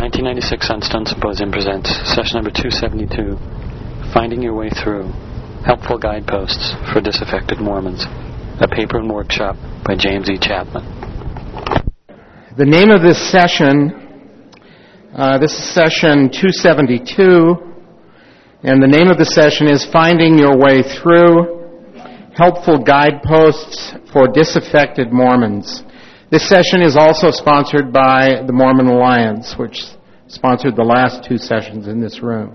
1996 Sunstone Symposium presents session number 272, Finding Your Way Through, Helpful Guideposts for Disaffected Mormons, a paper and workshop by James E. Chapman. The name of this session, this is session 272, and the name of the session is Finding Your Way Through, Helpful Guideposts for Disaffected Mormons. This session is also sponsored by the Mormon Alliance, which sponsored the last two sessions in this room.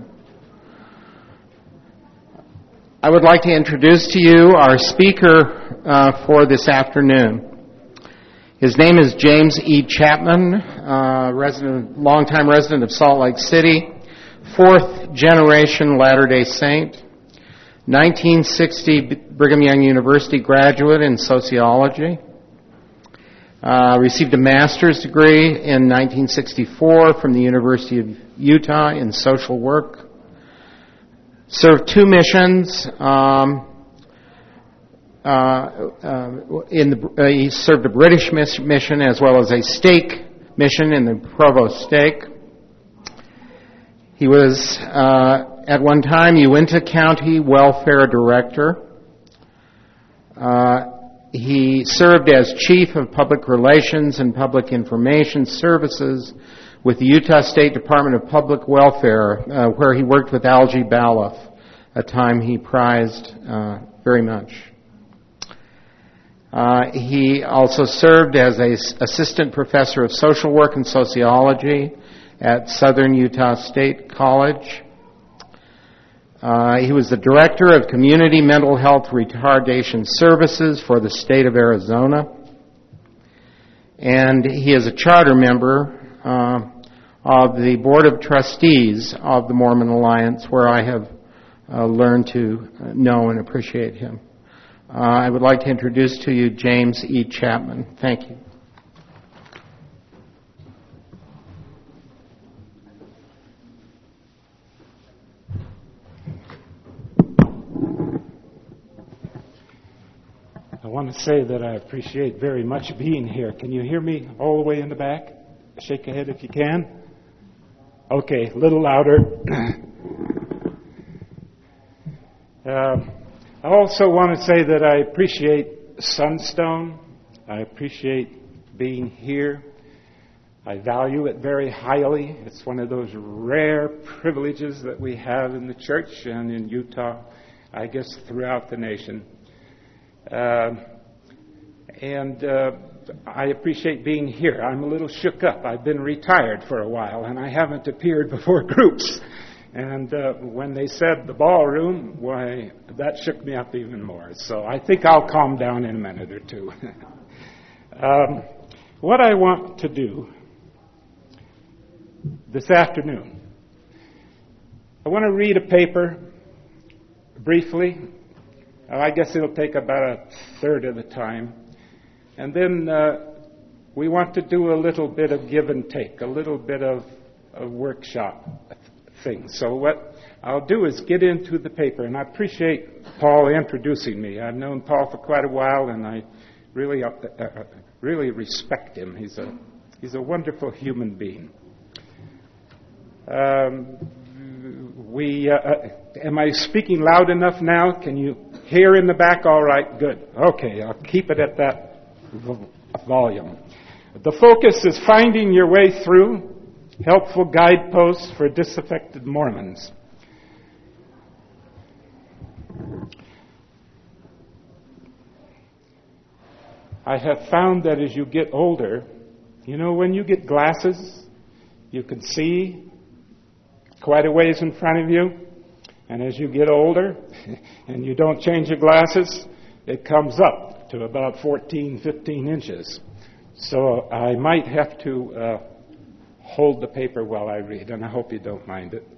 I would like to introduce to you our speaker for this afternoon. His name is James E. Chapman, longtime resident of Salt Lake City, fourth generation Latter-day Saint, 1960 Brigham Young University graduate in sociology. Received a master's degree in 1964 from the University of Utah in social work. Served two missions. He served a British mission as well as a stake mission in the Provost Stake. He was, at one time, Uinta County Welfare Director. He served as Chief of Public Relations and Public Information Services with the Utah State Department of Public Welfare, where he worked with Algie Baloff, a time he prized very much. He also served as an Assistant Professor of Social Work and Sociology at Southern Utah State College. He was the Director of Community Mental Health Retardation Services for the state of Arizona. And he is a charter member of the Board of Trustees of the Mormon Alliance, where I have learned to know and appreciate him. I would like to introduce to you James E. Chapman. Thank you. I want to say that I appreciate very much being here. Can you hear me all the way in the back? Shake your head if you can. Okay, a little louder. I also want to say that I appreciate Sunstone. I appreciate being here. I value it very highly. It's one of those rare privileges that we have in the church and in Utah, I guess throughout the nation. I appreciate being here. I'm a little shook up. I've been retired for a while, and I haven't appeared before groups. And when they said the ballroom, why, that shook me up even more. So I think I'll calm down in a minute or two. What I want to do this afternoon, I want to read a paper briefly. I guess it'll take about a third of the time. And then we want to do a little bit of give and take, a little bit of a workshop thing. So what I'll do is get into the paper. And I appreciate Paul introducing me. I've known Paul for quite a while, and I really respect him. He's a wonderful human being. Am I speaking loud enough now? Can you hear in the back? All right, good. Okay, I'll keep it at that volume. The focus is finding your way through, helpful guideposts for disaffected Mormons. I have found that as you get older, when you get glasses, you can see quite a ways in front of you. And as you get older and you don't change your glasses, it comes up to about 14, 15 inches. So I might have to hold the paper while I read, and I hope you don't mind it.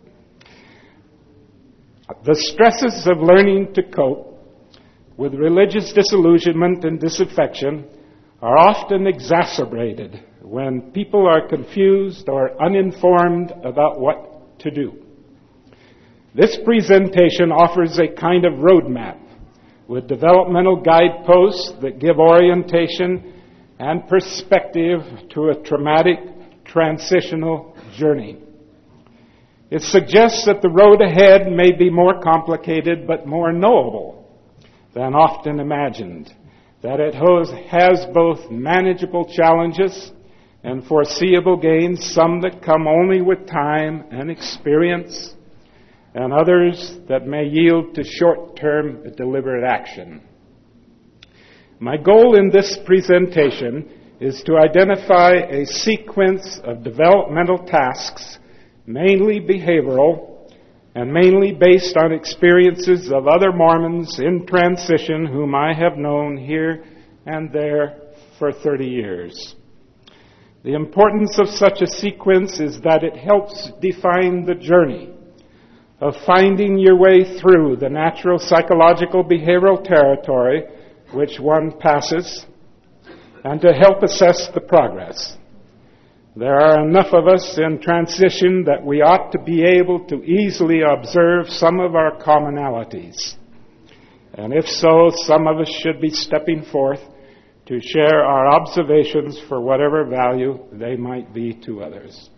The stresses of learning to cope with religious disillusionment and disaffection are often exacerbated when people are confused or uninformed about what to do. This presentation offers a kind of roadmap with developmental guideposts that give orientation and perspective to a traumatic transitional journey. It suggests that the road ahead may be more complicated but more knowable than often imagined, that it has both manageable challenges and foreseeable gains, some that come only with time and experience, and others that may yield to short-term deliberate action. My goal in this presentation is to identify a sequence of developmental tasks, mainly behavioral, and mainly based on experiences of other Mormons in transition whom I have known here and there for 30 years. The importance of such a sequence is that it helps define the journey of finding your way through the natural psychological behavioral territory which one passes, and to help assess the progress. There are enough of us in transition that we ought to be able to easily observe some of our commonalities. And if so, some of us should be stepping forth to share our observations for whatever value they might be to others.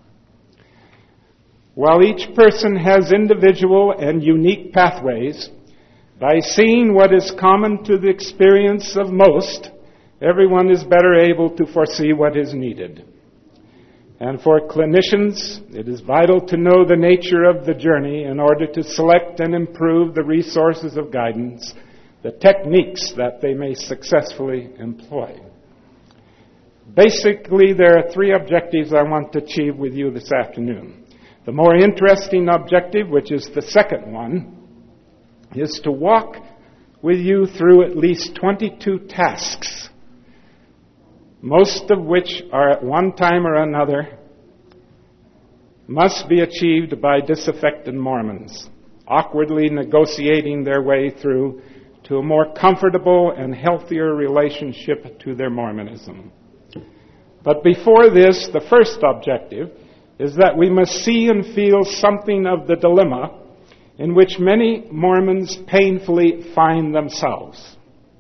While each person has individual and unique pathways, by seeing what is common to the experience of most, everyone is better able to foresee what is needed. And for clinicians, it is vital to know the nature of the journey in order to select and improve the resources of guidance, the techniques that they may successfully employ. Basically, there are three objectives I want to achieve with you this afternoon. The more interesting objective, which is the second one, is to walk with you through at least 22 tasks, most of which are at one time or another must be achieved by disaffected Mormons, awkwardly negotiating their way through to a more comfortable and healthier relationship to their Mormonism. But before this, the first objective is that we must see and feel something of the dilemma in which many Mormons painfully find themselves.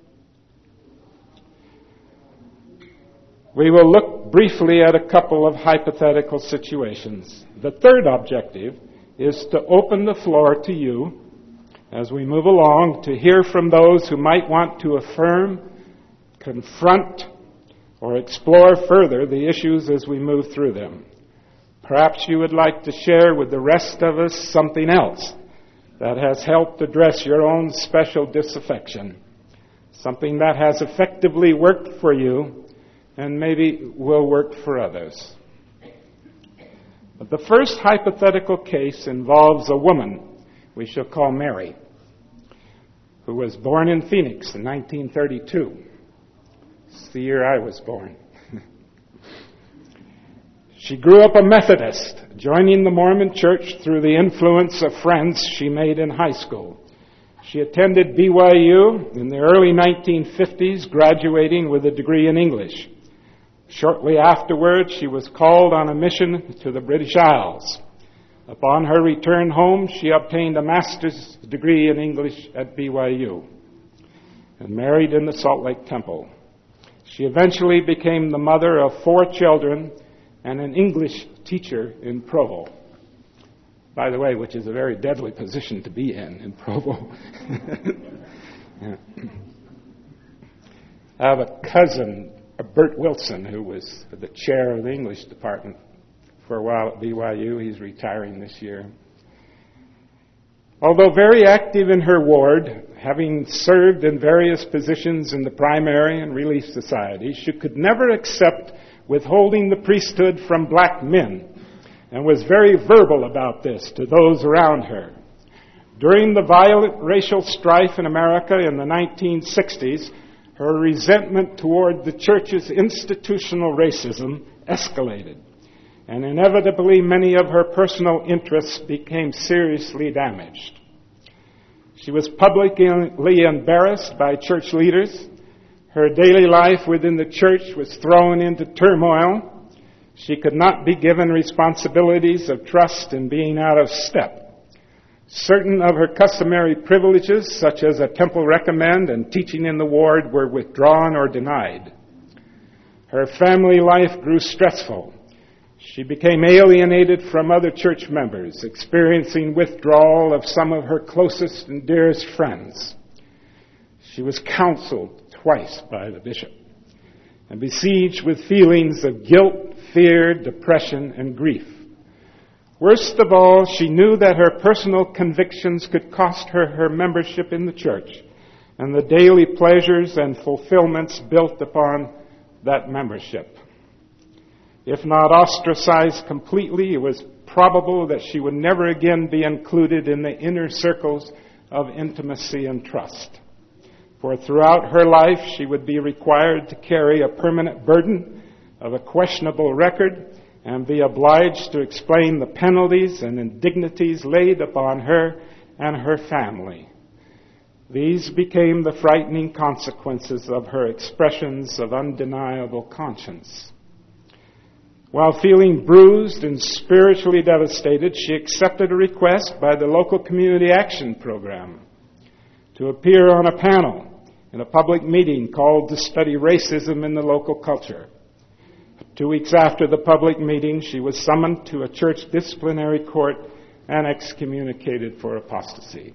We will look briefly at a couple of hypothetical situations. The third objective is to open the floor to you as we move along to hear from those who might want to affirm, confront, or explore further the issues as we move through them. Perhaps you would like to share with the rest of us something else that has helped address your own special disaffection, something that has effectively worked for you and maybe will work for others. But the first hypothetical case involves a woman we shall call Mary, who was born in Phoenix in 1932. It's the year I was born. She grew up a Methodist, joining the Mormon Church through the influence of friends she made in high school. She attended BYU in the early 1950s, graduating with a degree in English. Shortly afterwards, she was called on a mission to the British Isles. Upon her return home, she obtained a master's degree in English at BYU and married in the Salt Lake Temple. She eventually became the mother of 4 children and an English teacher in Provo. By the way, which is a very deadly position to be in Provo. Yeah. I have a cousin, Bert Wilson, who was the chair of the English department for a while at BYU. He's retiring this year. Although very active in her ward, having served in various positions in the primary and relief society, she could never accept withholding the priesthood from black men, and was very verbal about this to those around her. During the violent racial strife in America in the 1960s, her resentment toward the church's institutional racism escalated, and inevitably many of her personal interests became seriously damaged. She was publicly embarrassed by church leaders. Her daily life within the church was thrown into turmoil. She could not be given responsibilities of trust and being out of step. Certain of her customary privileges, such as a temple recommend and teaching in the ward, were withdrawn or denied. Her family life grew stressful. She became alienated from other church members, experiencing withdrawal of some of her closest and dearest friends. She was counseled twice by the bishop and besieged with feelings of guilt, fear, depression, and grief. Worst of all, she knew that her personal convictions could cost her her membership in the church and the daily pleasures and fulfillments built upon that membership. If not ostracized completely, it was probable that she would never again be included in the inner circles of intimacy and trust. For throughout her life, she would be required to carry a permanent burden of a questionable record and be obliged to explain the penalties and indignities laid upon her and her family. These became the frightening consequences of her expressions of undeniable conscience. While feeling bruised and spiritually devastated, she accepted a request by the local community action program to appear on a panel in a public meeting called to study racism in the local culture. 2 weeks after the public meeting, she was summoned to a church disciplinary court and excommunicated for apostasy.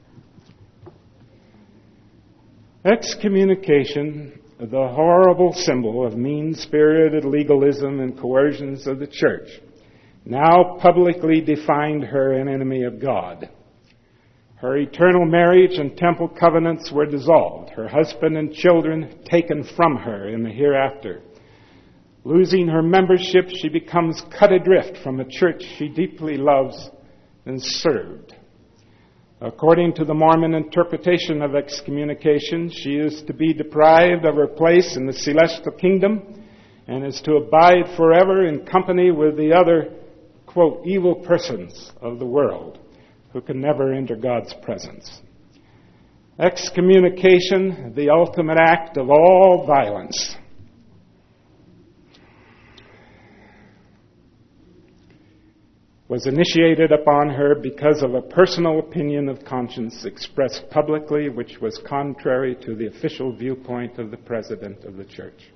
Excommunication, the horrible symbol of mean-spirited legalism and coercions of the church, now publicly defined her an enemy of God. Her eternal marriage and temple covenants were dissolved, her husband and children taken from her in the hereafter. Losing her membership, she becomes cut adrift from a church she deeply loves and served. According to the Mormon interpretation of excommunication, she is to be deprived of her place in the celestial kingdom and is to abide forever in company with the other, quote, evil persons of the world who can never enter God's presence. Excommunication, the ultimate act of all violence. Was initiated upon her because of a personal opinion of conscience expressed publicly, which was contrary to the official viewpoint of the president of the church.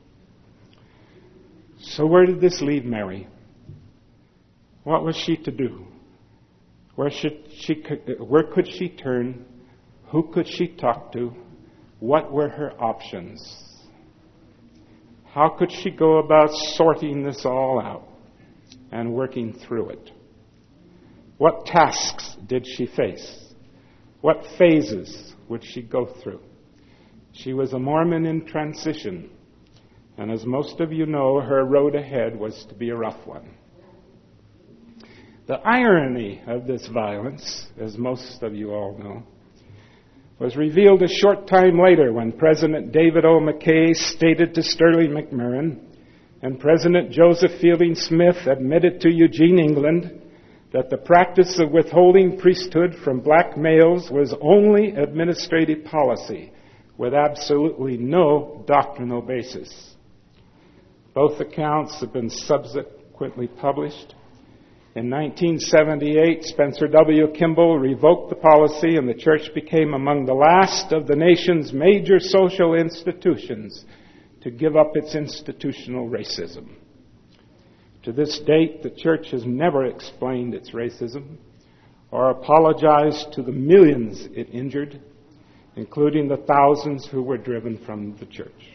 So where did this leave Mary? What was she to do? Where could she turn? Who could she talk to? What were her options? How could she go about sorting this all out and working through it? What tasks did she face? What phases would she go through? She was a Mormon in transition, and as most of you know, her road ahead was to be a rough one. The irony of this violence, as most of you all know, was revealed a short time later when President David O. McKay stated to Sterling McMurrin and President Joseph Fielding Smith admitted to Eugene, England, that the practice of withholding priesthood from black males was only administrative policy with absolutely no doctrinal basis. Both accounts have been subsequently published. In 1978, Spencer W. Kimball revoked the policy and the church became among the last of the nation's major social institutions to give up its institutional racism. To this date, the church has never explained its racism or apologized to the millions it injured, including the thousands who were driven from the church.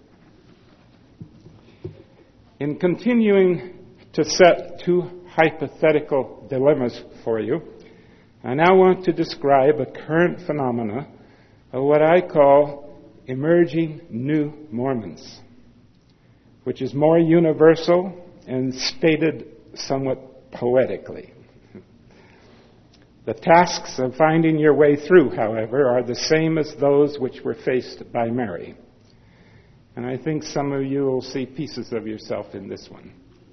In continuing to set two hypothetical dilemmas for you, I now want to describe a current phenomena of what I call emerging new Mormons, which is more universal and stated somewhat poetically. The tasks of finding your way through, however, are the same as those which were faced by Mary. And I think some of you will see pieces of yourself in this one.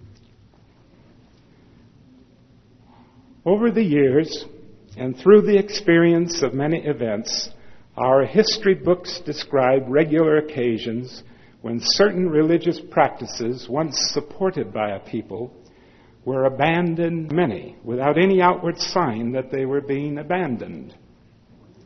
Over the years, and through the experience of many events, our history books describe regular occasions when certain religious practices, once supported by a people, were abandoned many without any outward sign that they were being abandoned.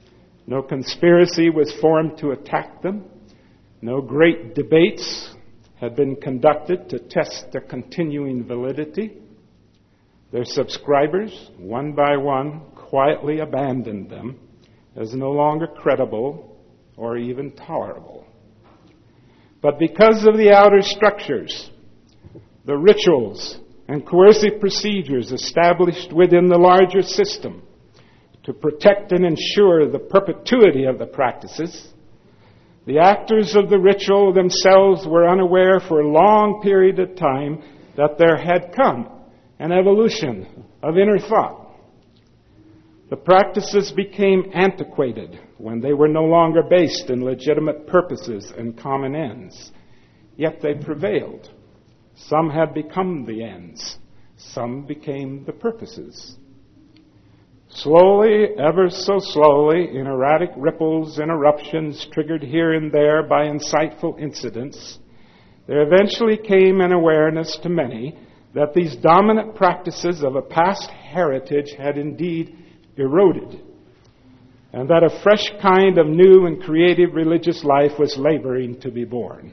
No conspiracy was formed to attack them. No great debates had been conducted to test their continuing validity, their subscribers, one by one, quietly abandoned them as no longer credible or even tolerable. But because of the outer structures, the rituals and coercive procedures established within the larger system to protect and ensure the perpetuity of the practices, the actors of the ritual themselves were unaware for a long period of time that there had come an evolution of inner thought. The practices became antiquated when they were no longer based in legitimate purposes and common ends. Yet they prevailed. Some had become the ends. Some became the purposes. Slowly, ever so slowly, in erratic ripples and eruptions triggered here and there by insightful incidents, there eventually came an awareness to many that these dominant practices of a past heritage had indeed eroded, and that a fresh kind of new and creative religious life was laboring to be born.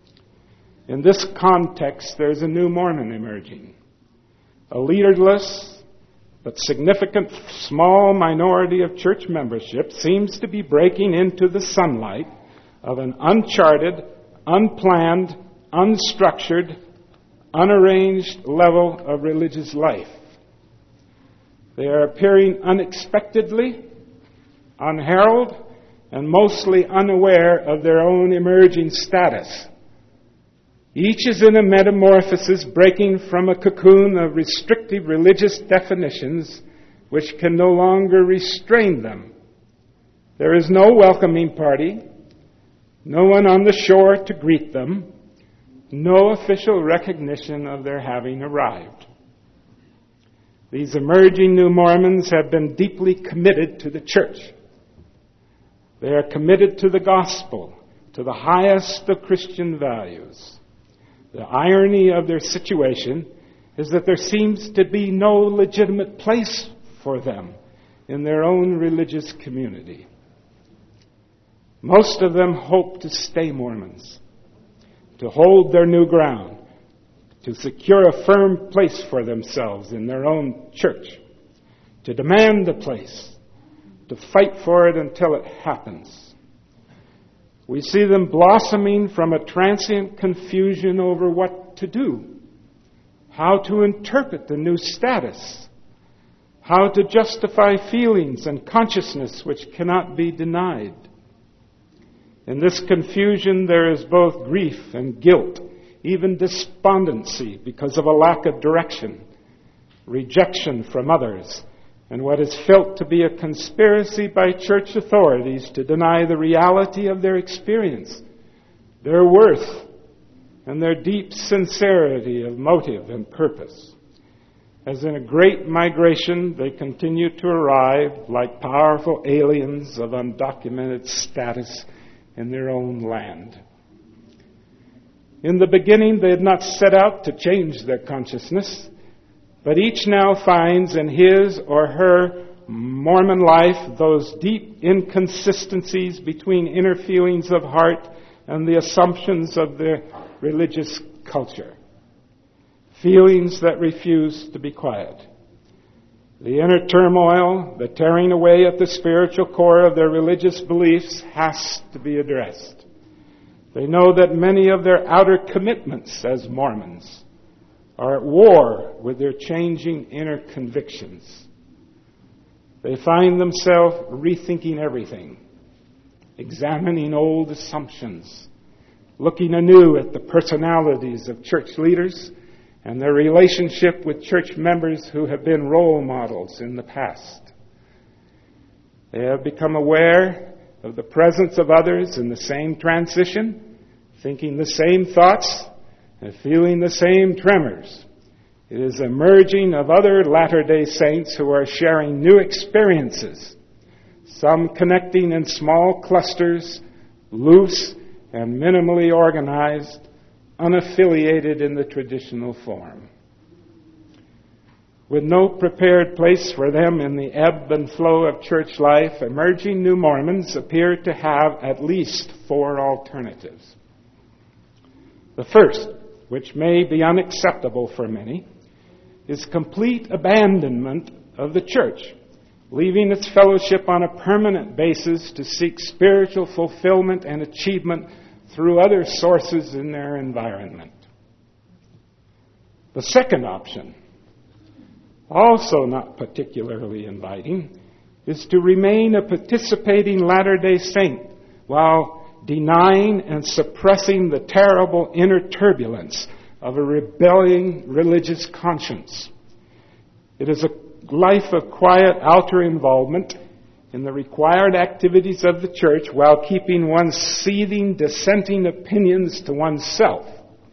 In this context, there's a new Mormon emerging, a leaderless but significant small minority of church membership seems to be breaking into the sunlight of an uncharted, unplanned, unstructured, unarranged level of religious life. They are appearing unexpectedly, unheralded, and mostly unaware of their own emerging status. Each is in a metamorphosis breaking from a cocoon of restrictive religious definitions which can no longer restrain them. There is no welcoming party, no one on the shore to greet them, no official recognition of their having arrived. These emerging new Mormons have been deeply committed to the church. They are committed to the gospel, to the highest of Christian values. The irony of their situation is that there seems to be no legitimate place for them in their own religious community. Most of them hope to stay Mormons, to hold their new ground, to secure a firm place for themselves in their own church, to demand a place, to fight for it until it happens. We see them blossoming from a transient confusion over what to do, how to interpret the new status, how to justify feelings and consciousness which cannot be denied. In this confusion there is both grief and guilt, even despondency because of a lack of direction, rejection from others, and what is felt to be a conspiracy by church authorities to deny the reality of their experience, their worth, and their deep sincerity of motive and purpose. As in a great migration, they continue to arrive like powerful aliens of undocumented status in their own land. In the beginning, they had not set out to change their consciousness, but each now finds in his or her Mormon life those deep inconsistencies between inner feelings of heart and the assumptions of their religious culture. Feelings that refuse to be quiet. The inner turmoil, the tearing away at the spiritual core of their religious beliefs has to be addressed. They know that many of their outer commitments as Mormons are at war with their changing inner convictions. They find themselves rethinking everything, examining old assumptions, looking anew at the personalities of church leaders and their relationship with church members who have been role models in the past. They have become aware of the presence of others in the same transition, thinking the same thoughts, and feeling the same tremors. It is a merging of other Latter-day Saints who are sharing new experiences, some connecting in small clusters, loose and minimally organized, unaffiliated in the traditional form. With no prepared place for them in the ebb and flow of church life, emerging new Mormons appear to have at least 4 alternatives. The first, which may be unacceptable for many, is complete abandonment of the church, leaving its fellowship on a permanent basis to seek spiritual fulfillment and achievement through other sources in their environment. The second option, also not particularly inviting, is to remain a participating Latter-day Saint while denying and suppressing the terrible inner turbulence of a rebelling religious conscience. It is a life of quiet outer involvement in the required activities of the church while keeping one's seething, dissenting opinions to oneself.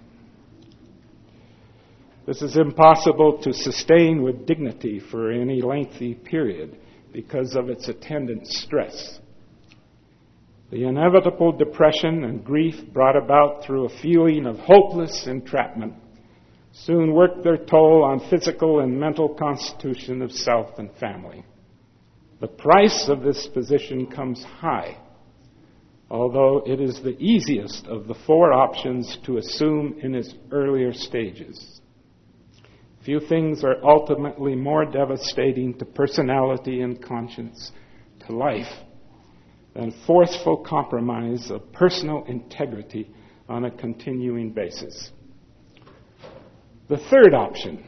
This is impossible to sustain with dignity for any lengthy period because of its attendant stress. The inevitable depression and grief brought about through a feeling of hopeless entrapment soon work their toll on physical and mental constitution of self and family. The price of this position comes high, although it is the easiest of the four options to assume in its earlier stages. Few things are ultimately more devastating to personality and conscience, to life, than forceful compromise of personal integrity on a continuing basis. The third option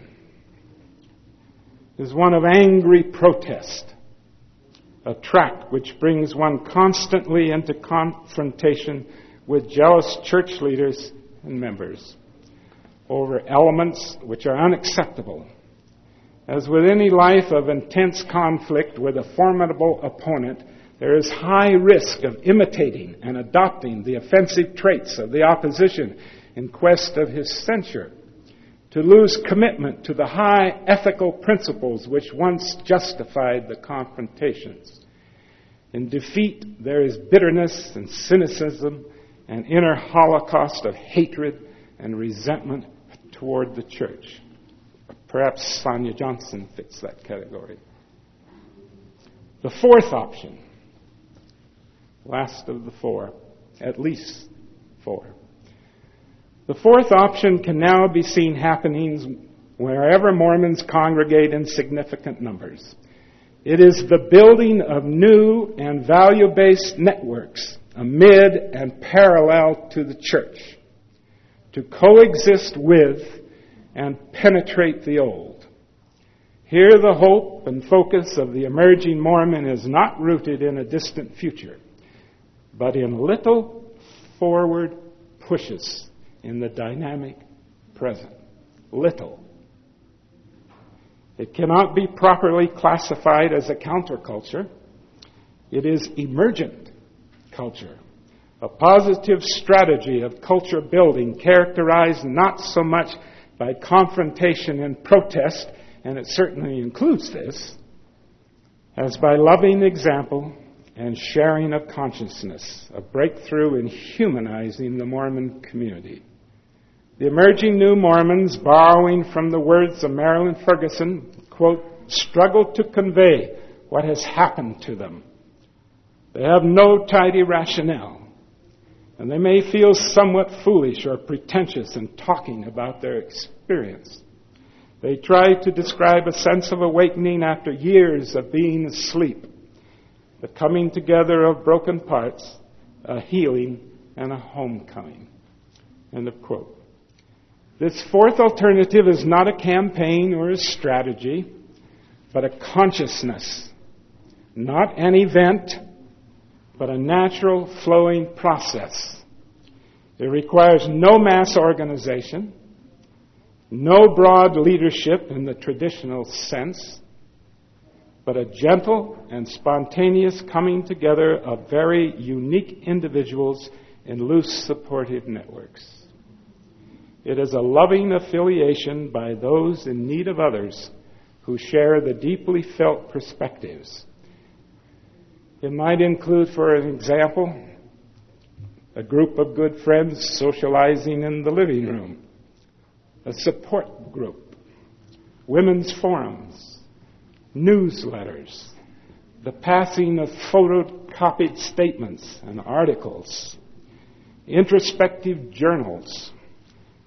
is one of angry protest, a track which brings one constantly into confrontation with jealous church leaders and members over elements which are unacceptable. As with any life of intense conflict with a formidable opponent, there is high risk of imitating and adopting the offensive traits of the opposition in quest of his censure, to lose commitment to the high ethical principles which once justified the confrontations. In defeat, there is bitterness and cynicism, an inner holocaust of hatred and resentment toward the church. Perhaps Sonia Johnson fits that category. The fourth option, last of the four, at least four. The fourth option can now be seen happening wherever Mormons congregate in significant numbers. It is the building of new and value-based networks amid and parallel to the church, to coexist with and penetrate the old. Here the hope and focus of the emerging Mormon is not rooted in a distant future, but in little forward pushes in the dynamic present. Little. It cannot be properly classified as a counterculture. It is emergent culture, a positive strategy of culture building characterized not so much by confrontation and protest, and it certainly includes this, as by loving example and sharing of consciousness, a breakthrough in humanizing the Mormon community. The emerging new Mormons, borrowing from the words of Marilyn Ferguson, quote, struggle to convey what has happened to them. They have no tidy rationale, and they may feel somewhat foolish or pretentious in talking about their experience. They try to describe a sense of awakening after years of being asleep, the coming together of broken parts, a healing, and a homecoming. End of quote. This fourth alternative is not a campaign or a strategy, but a consciousness, not an event, but a natural flowing process. It requires no mass organization, no broad leadership in the traditional sense, but a gentle and spontaneous coming together of very unique individuals in loose supportive networks. It is a loving affiliation by those in need of others who share the deeply felt perspectives. It might include, for an example, a group of good friends socializing in the living room, a support group, women's forums, newsletters, the passing of photocopied statements and articles, introspective journals,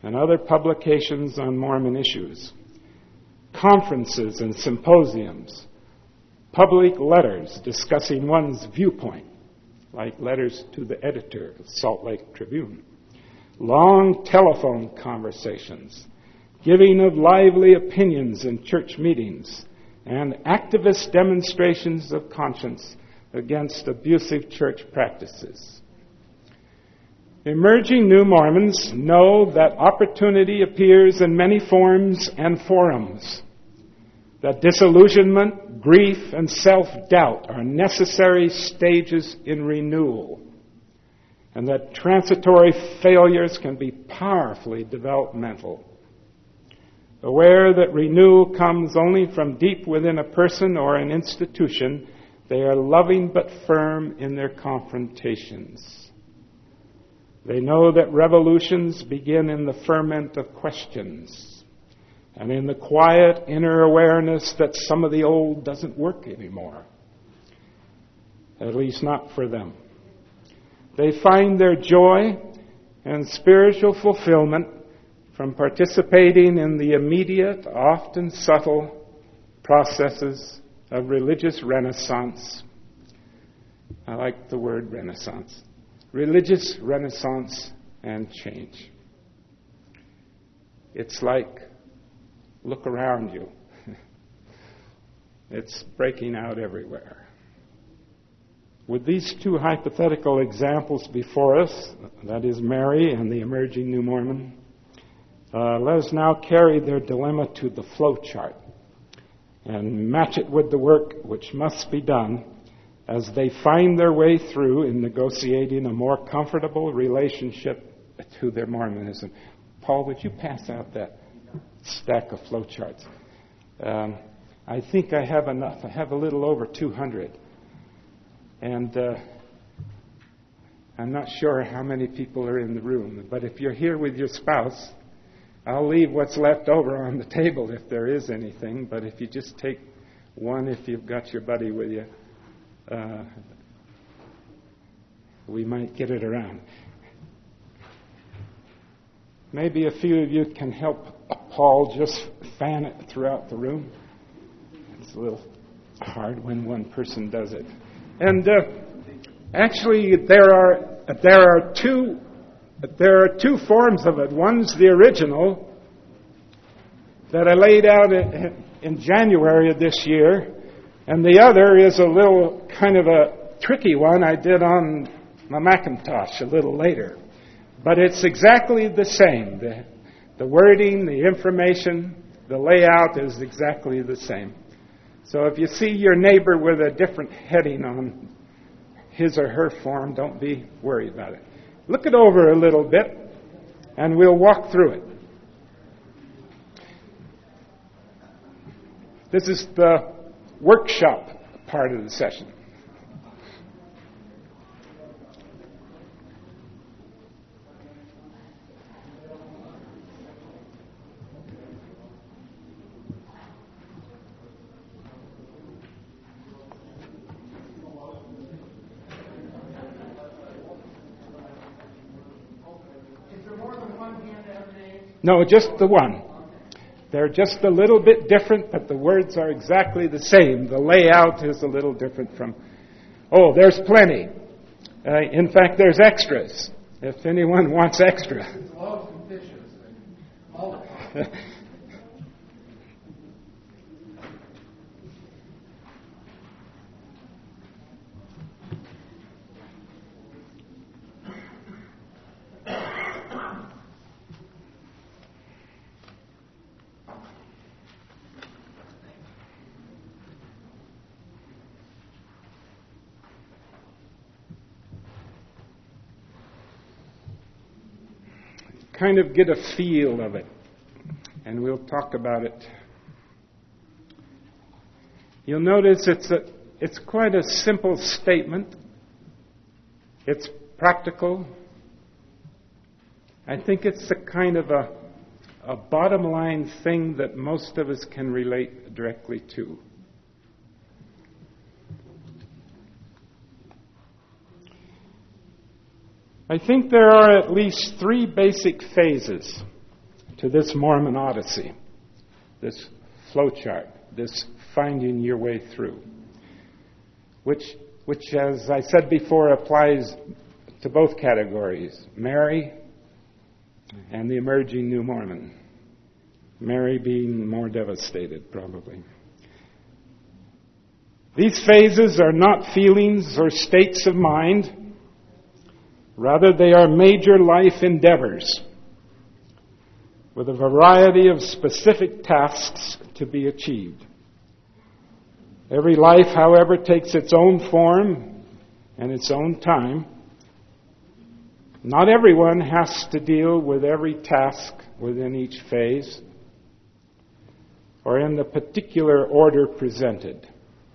and other publications on Mormon issues, conferences and symposiums, public letters discussing one's viewpoint, like letters to the editor of Salt Lake Tribune, long telephone conversations, giving of lively opinions in church meetings, and activist demonstrations of conscience against abusive church practices. Emerging new Mormons know that opportunity appears in many forms and forums, that disillusionment, grief, and self-doubt are necessary stages in renewal, and that transitory failures can be powerfully developmental. Aware that renewal comes only from deep within a person or an institution, they are loving but firm in their confrontations. They know that revolutions begin in the ferment of questions and in the quiet inner awareness that some of the old doesn't work anymore, at least not for them. They find their joy and spiritual fulfillment from participating in the immediate, often subtle processes of religious renaissance. I like the word renaissance. Religious renaissance and change. It's like, look around you. It's breaking out everywhere. With these two hypothetical examples before us, that is Mary and the emerging New Mormon, let us now carry their dilemma to the flow chart and match it with the work which must be done as they find their way through in negotiating a more comfortable relationship to their Mormonism. Paul, would you pass out that stack of flowcharts? I think I have enough. I have a little over 200. And I'm not sure how many people are in the room. But if you're here with your spouse, I'll leave what's left over on the table if there is anything. But if you just take one, if you've got your buddy with you, we might get it around. Maybe a few of you can help Paul just fan it throughout the room. It's a little hard when one person does it. And actually, there are two forms of it. One's the original that I laid out in January of this year. And the other is a little kind of a tricky one I did on my Macintosh a little later. But it's exactly the same. The wording, the information, the layout is exactly the same. So if you see your neighbor with a different heading on his or her form, don't be worried about it. Look it over a little bit, and we'll walk through it. This is the workshop part of the session. Is there more than one hand to have name? No, just the one. They're just a little bit different, but the words are exactly the same. The layout is a little different from... Oh, there's plenty. In fact, there's extras, if anyone wants extra. Loaves and fishes. Kind of get a feel of it, and we'll talk about it. You'll notice it's quite a simple statement. It's practical. I think it's the kind of a bottom line thing that most of us can relate directly to. I think there are at least three basic phases to this Mormon Odyssey, this flowchart, this finding your way through, which, as I said before, applies to both categories, Mary and the emerging new Mormon. Mary being more devastated, probably. These phases are not feelings or states of mind. Rather, they are major life endeavors with a variety of specific tasks to be achieved. Every life, however, takes its own form and its own time. Not everyone has to deal with every task within each phase or in the particular order presented.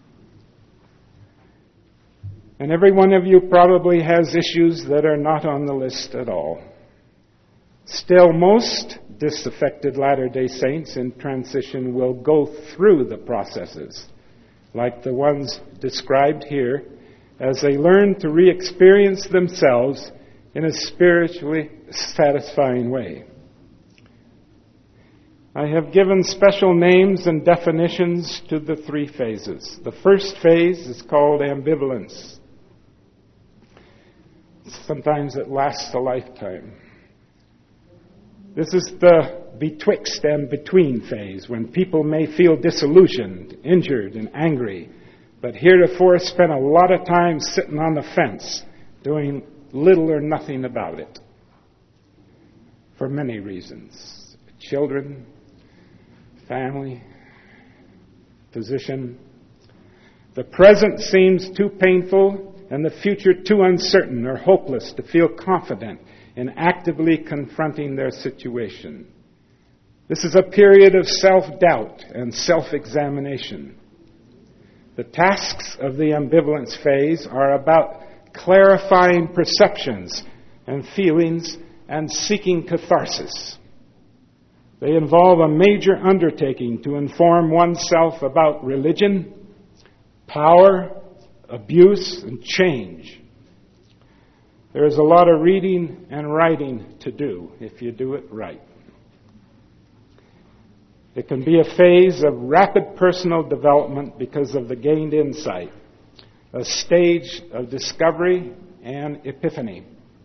And every one of you probably has issues that are not on the list at all. Still, most disaffected Latter-day Saints in transition will go through the processes, like the ones described here, as they learn to re-experience themselves in a spiritually satisfying way. I have given special names and definitions to the three phases. The first phase is called ambivalence. Sometimes it lasts a lifetime. This is the betwixt and between phase, when people may feel disillusioned, injured, and angry, but heretofore spent a lot of time sitting on the fence, doing little or nothing about it, for many reasons. Children, family, position. The present seems too painful and the future too uncertain or hopeless to feel confident in actively confronting their situation. This is a period of self-doubt and self-examination. The tasks of the ambivalence phase are about clarifying perceptions and feelings and seeking catharsis. They involve a major undertaking to inform oneself about religion, power, abuse, and change. There is a lot of reading and writing to do if you do it right. It can be a phase of rapid personal development because of the gained insight, a stage of discovery and epiphany.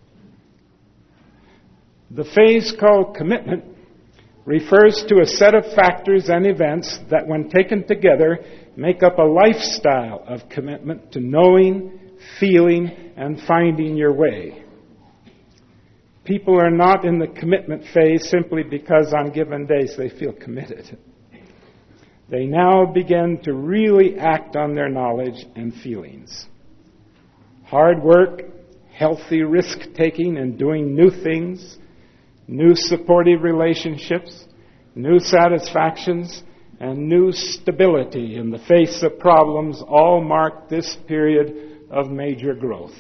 The phase called commitment refers to a set of factors and events that, when taken together, make up a lifestyle of commitment to knowing, feeling, and finding your way. People are not in the commitment phase simply because on given days they feel committed. They now begin to really act on their knowledge and feelings. Hard work, healthy risk-taking, and doing new things, new supportive relationships, new satisfactions, and new stability in the face of problems all mark this period of major growth.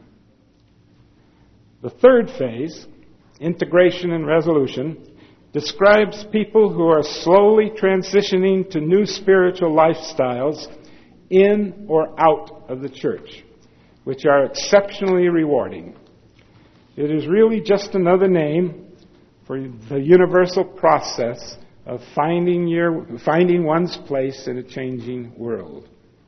The third phase, integration and resolution, describes people who are slowly transitioning to new spiritual lifestyles in or out of the church, which are exceptionally rewarding. It is really just another name for the universal process of finding one's place in a changing world.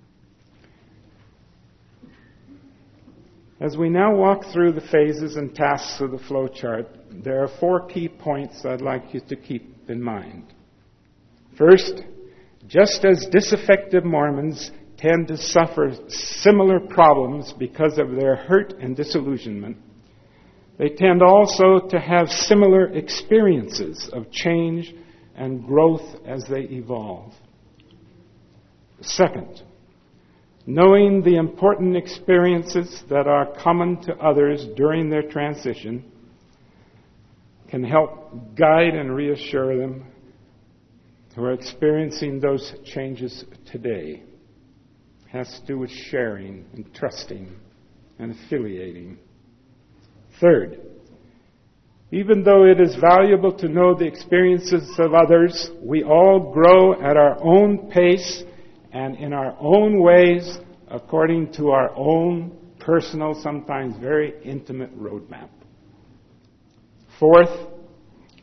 As we now walk through the phases and tasks of the flowchart, there are 4 key points I'd like you to keep in mind. First, just as disaffected Mormons tend to suffer similar problems because of their hurt and disillusionment, they tend also to have similar experiences of change and growth as they evolve. Second, knowing the important experiences that are common to others during their transition can help guide and reassure them who are experiencing those changes today. It has to do with sharing and trusting and affiliating. Third, even though it is valuable to know the experiences of others, we all grow at our own pace and in our own ways according to our own personal, sometimes very intimate roadmap. Fourth,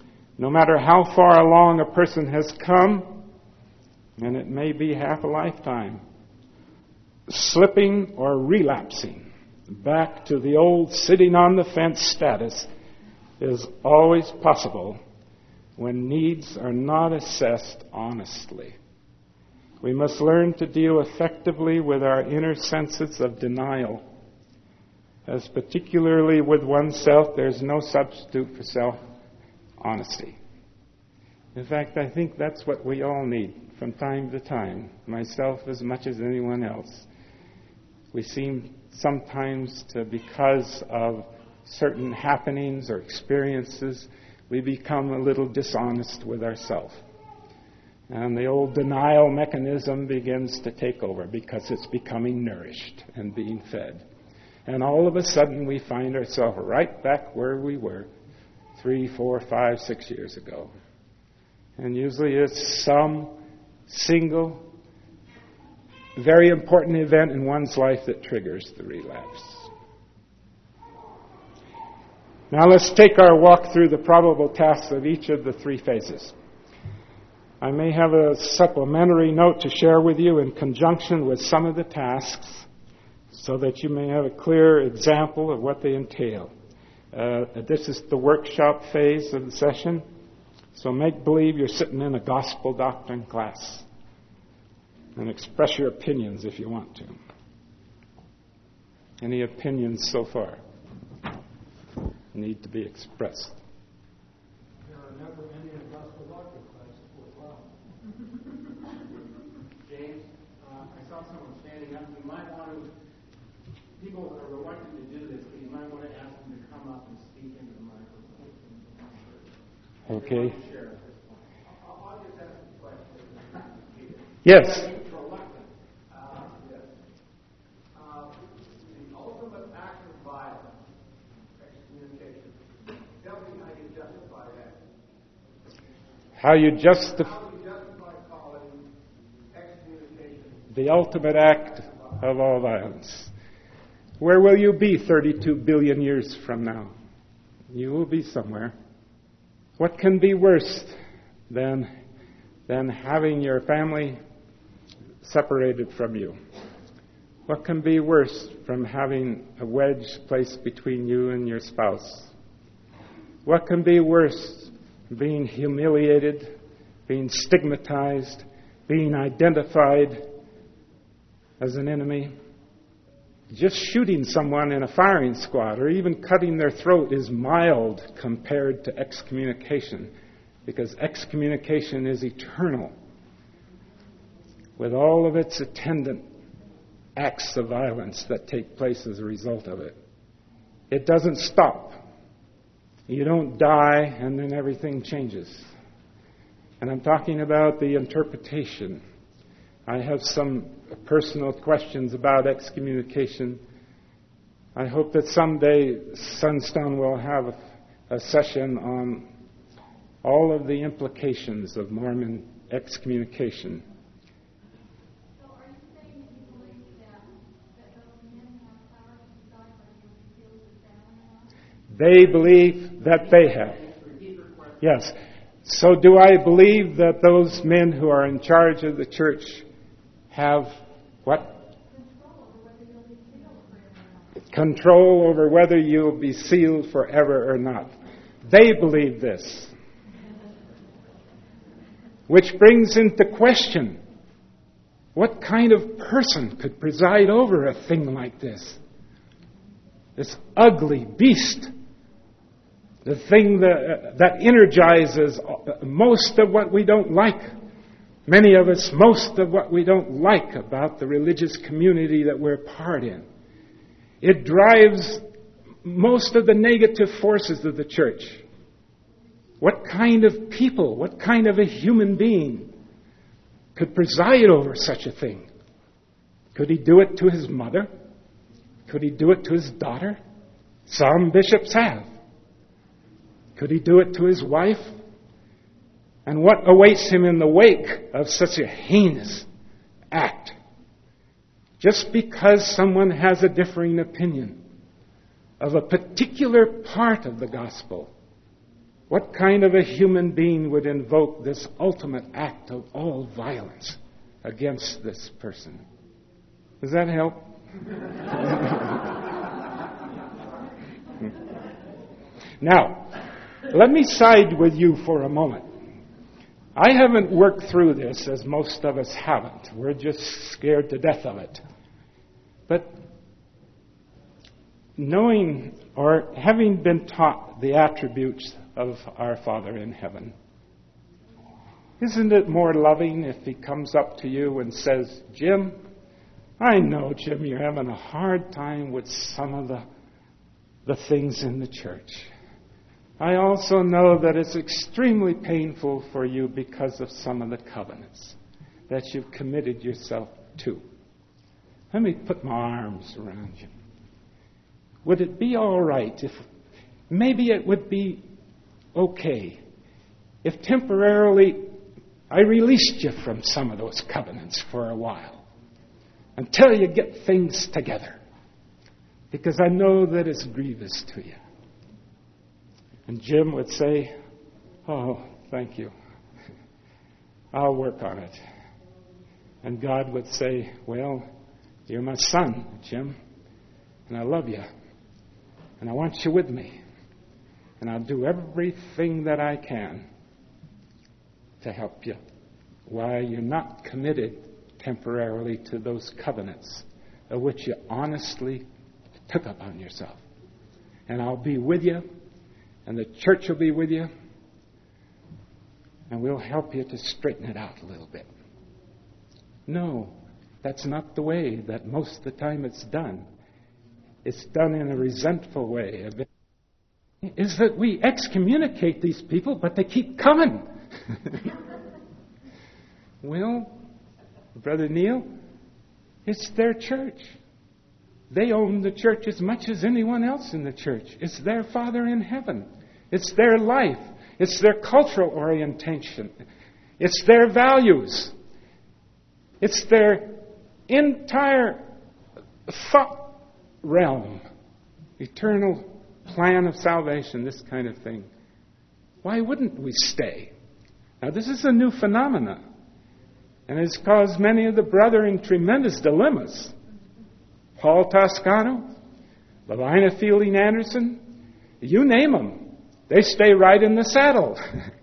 No matter how far along a person has come, and it may be half a lifetime, slipping or relapsing back to the old sitting on the fence status is always possible when needs are not assessed honestly. We must learn to deal effectively with our inner senses of denial, as particularly with oneself, there's no substitute for self-honesty. In fact, I think that's what we all need from time to time, myself as much as anyone else. We seem sometimes to, because of certain happenings or experiences, we become a little dishonest with ourselves. And the old denial mechanism begins to take over because it's becoming nourished and being fed. And all of a sudden we find ourselves right back where we were 3, 4, 5, 6 years ago. And usually it's some single, very important event in one's life that triggers the relapse. Now let's take our walk through the probable tasks of each of the 3 phases. I may have a supplementary note to share with you in conjunction with some of the tasks so that you may have a clear example of what they entail. This is the workshop phase of the session, so make believe you're sitting in a gospel doctrine class and express your opinions if you want to. Any opinions so far need to be expressed? There are never any in gospel doctrine class for a while. James, I saw someone standing up. You might want to, people are reluctant to do this, but you might want to ask them to come up and speak into the microphone. Okay. I'll just ask a question. Yes. It's reluctant. Yes. The ultimate act of violence, excommunication. Tell me how you justify that. How you justify calling excommunication the ultimate act of all violence. Where will you be 32 billion years from now? You will be somewhere. What can be worse than having your family separated from you? What can be worse from having a wedge placed between you and your spouse? What can be worse than being humiliated, being stigmatized, being identified as an enemy? Just shooting someone in a firing squad or even cutting their throat is mild compared to excommunication, because excommunication is eternal with all of its attendant acts of violence that take place as a result of it. It doesn't stop. You don't die and then everything changes. And I'm talking about the interpretation. I have some personal questions about excommunication. I hope that someday Sunstone will have a session on all of the implications of Mormon excommunication. So are you saying that you believe that those men have power to decide whether you'll be killed with family or not? They believe that they have. Yes. So do I believe that those men who are in charge of the church have what? Control over whether you'll be sealed forever or not. They believe this. Which brings into question, what kind of person could preside over a thing like this? This ugly beast. The thing that energizes most of what we don't like. Many of us, most of what we don't like about the religious community that we're part in. It drives most of the negative forces of the church. What kind of people, what kind of a human being could preside over such a thing? Could he do it to his mother? Could he do it to his daughter? Some bishops have. Could he do it to his wife? And what awaits him in the wake of such a heinous act? Just because someone has a differing opinion of a particular part of the gospel, What kind of a human being would invoke this ultimate act of all violence against this person? Does that help? Now, let me side with you for a moment. I haven't worked through this as most of us haven't. We're just scared to death of it. But knowing or having been taught the attributes of our Father in heaven, isn't it more loving if He comes up to you and says, Jim, I know, Jim, you're having a hard time with some of the things in the church. I also know that it's extremely painful for you because of some of the covenants that you've committed yourself to. Let me put my arms around you. Would it be all right if maybe it would be okay if temporarily I released you from some of those covenants for a while until you get things together? Because I know that it's grievous to you. And Jim would say, oh, thank you. I'll work on it. And God would say, well, you're my son, Jim, and I love you. And I want you with me. And I'll do everything that I can to help you while you're not committed temporarily to those covenants of which you honestly took upon yourself. And I'll be with you. And the church will be with you. And we'll help you to straighten it out a little bit. No, that's not the way that most of the time it's done. It's done in a resentful way. Is that we excommunicate these people, but they keep coming. Well, Brother Neil, it's their church. They own the church as much as anyone else in the church. It's their Father in heaven. It's their life. It's their cultural orientation. It's their values. It's their entire thought realm. Eternal plan of salvation, this kind of thing. Why wouldn't we stay? Now, this is a new phenomenon. And it's caused many of the brethren tremendous dilemmas. Paul Toscano, Lavina Fielding Anderson, you name them. They stay right in the saddle.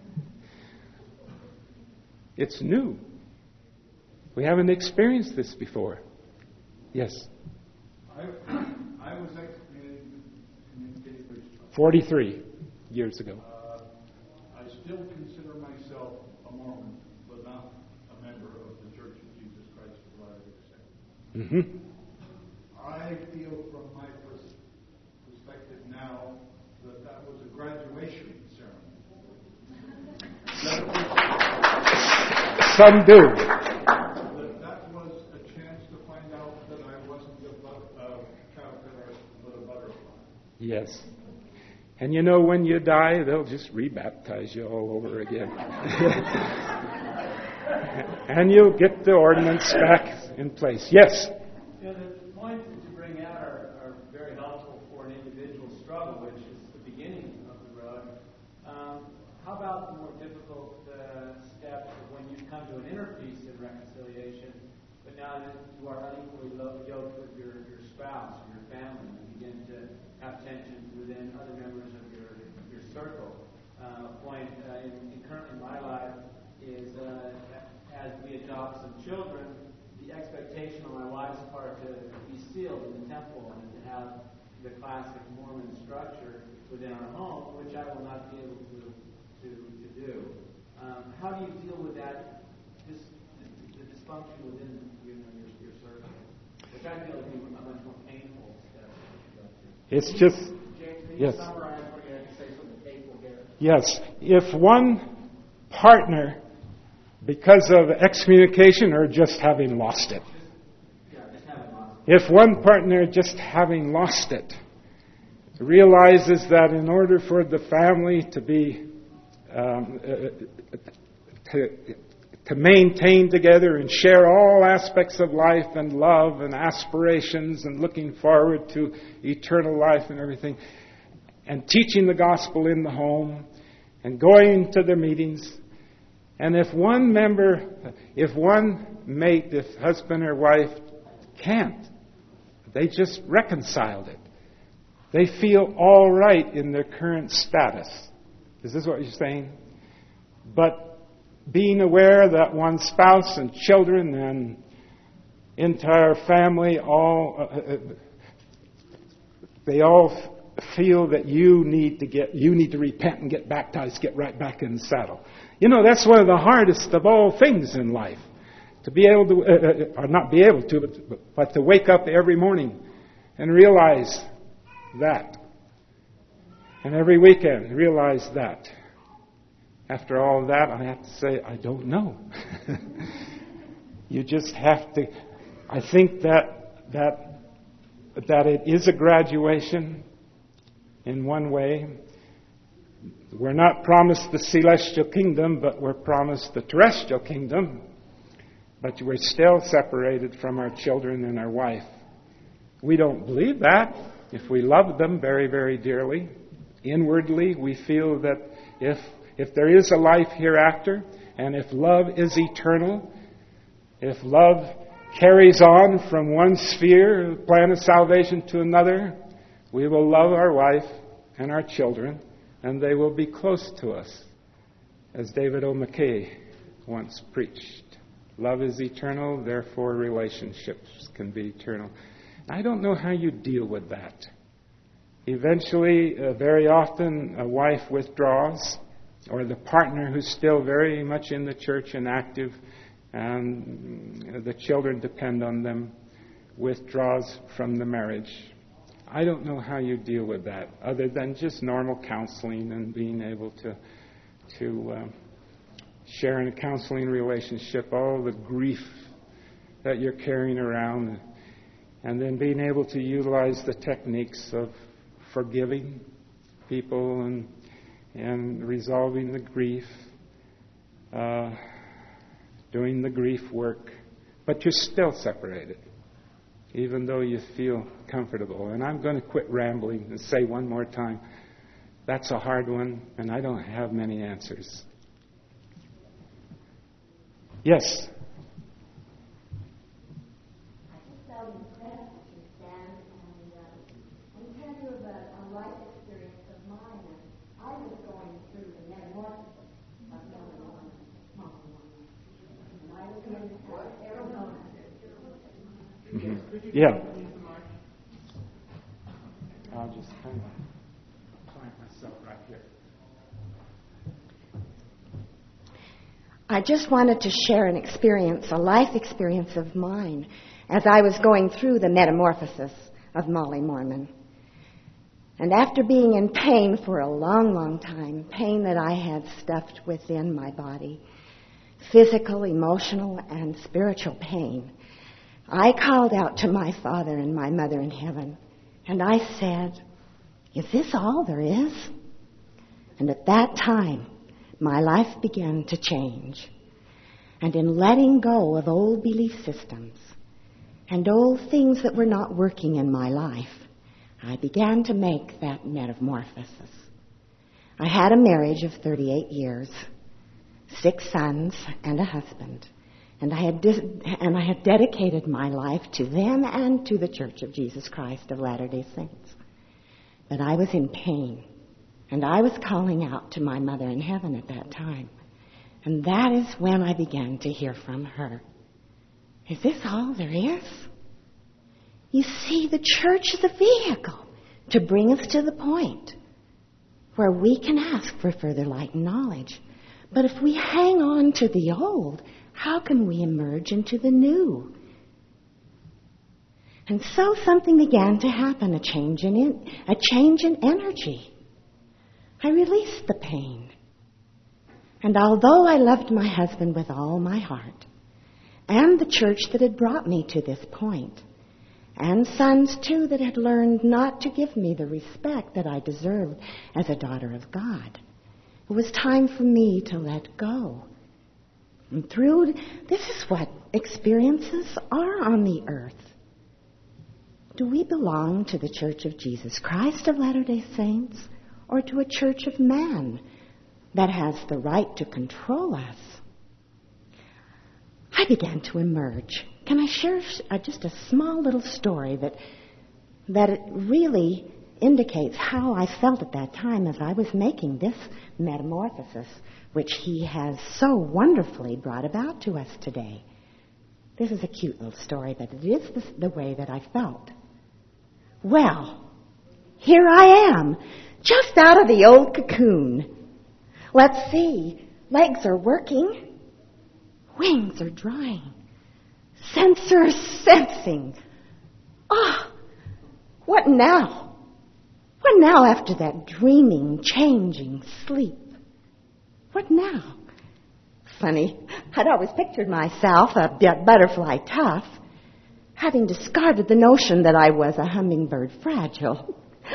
It's new. We haven't experienced this before. Yes? I was excommunicated 43 years ago. I still consider myself a Mormon, but not a member of the Church of Jesus Christ of Latter-day Saints. Mm-hmm. I feel from my perspective now that was a graduation ceremony. Some do. That was a chance to find out that I wasn't a caterpillar but a butterfly. Yes. And you know, when you die, they'll just rebaptize you all over again. And you'll get the ordinance back in place. Yes? Yeah, the points that you bring out are very helpful for an individual struggle, which is the beginning of the road. How about the more difficult steps of when you come to an inner peace and reconciliation, but now that you are unequally yoked with your spouse or your family, you begin to have tensions within other members of your circle. A point currently in my life is as we adopt some children, the expectation on my wife's part to be sealed in the temple and to have the classic Mormon structure within our home, which I will not be able to do. How do you deal with that, the dysfunction within your circle, which I feel would be a much more painful step to go through? It's just... James, can you yes. summarize what you had to say something painful here? Yes. If one partner, because of excommunication or just having lost it, if one partner just having lost it realizes that in order for the family to be to maintain together and share all aspects of life and love and aspirations and looking forward to eternal life and everything, and teaching the gospel in the home and going to the meetings. And if one mate, if husband or wife can't, they just reconciled it. They feel all right in their current status. Is this what you're saying? But being aware that one spouse and children and entire family they all feel that you need to repent and get baptized, get right back in the saddle. You know, that's one of the hardest of all things in life. To be able to, or not be able to, but to wake up every morning and realize that. And every weekend realize that. After all of that, I have to say, I don't know. You just have to. I think that it is a graduation in one way. We're not promised the celestial kingdom, but we're promised the terrestrial kingdom. But we're still separated from our children and our wife. We don't believe that. If we love them very, very dearly, inwardly we feel that if there is a life hereafter, and if love is eternal, if love carries on from one sphere, plan of salvation, to another, we will love our wife and our children, and they will be close to us, as David O. McKay once preached. Love is eternal, therefore relationships can be eternal. I don't know how you deal with that. Eventually, very often, a wife withdraws, or the partner who's still very much in the church and active, and the children depend on them, withdraws from the marriage. I don't know how you deal with that, other than just normal counseling and being able to share in a counseling relationship all the grief that you're carrying around, and then being able to utilize the techniques of forgiving people and resolving the grief, doing the grief work. But you're still separated, even though you feel comfortable. And I'm going to quit rambling and say one more time, that's a hard one, and I don't have many answers. Yes? I just felt impressed with you, Stan, and tell you about a life experience of mine. I was going through the metamorphosis of Illinois. And I was in Arizona. Mm-hmm. Yeah. I'll just kind of plant myself right here. I just wanted to share an experience, a life experience of mine, as I was going through the metamorphosis of Molly Mormon. And after being in pain for a long, long time, pain that I had stuffed within my body, physical, emotional, and spiritual pain, I called out to my Father and my Mother in heaven, and I said, "Is this all there is?" And at that time, my life began to change. And in letting go of old belief systems and old things that were not working in my life, I began to make that metamorphosis. I had a marriage of 38 years, 6 sons, and a husband. And I had dedicated my life to them and to the Church of Jesus Christ of Latter-day Saints. But I was in pain. And I was calling out to my Mother in heaven at that time. And that is when I began to hear from her. Is this all there is? You see, the church is a vehicle to bring us to the point where we can ask for further light and knowledge. But if we hang on to the old, how can we emerge into the new? And so something began to happen, a change in energy. I released the pain. And although I loved my husband with all my heart, and the church that had brought me to this point, and sons too that had learned not to give me the respect that I deserved as a daughter of God, it was time for me to let go. And this is what experiences are on the earth. Do we belong to the Church of Jesus Christ of Latter-day Saints, or to a church of man that has the right to control us, I began to emerge. Can I share just a small little story that it really indicates how I felt at that time as I was making this metamorphosis, which he has so wonderfully brought about to us today. This is a cute little story, but it is the way that I felt. Well, here I am, just out of the old cocoon. Let's see. Legs are working. Wings are drying. Sensors sensing. Ah, what now? What now after that dreaming, changing sleep? What now? Funny, I'd always pictured myself a butterfly tough, having discarded the notion that I was a hummingbird fragile,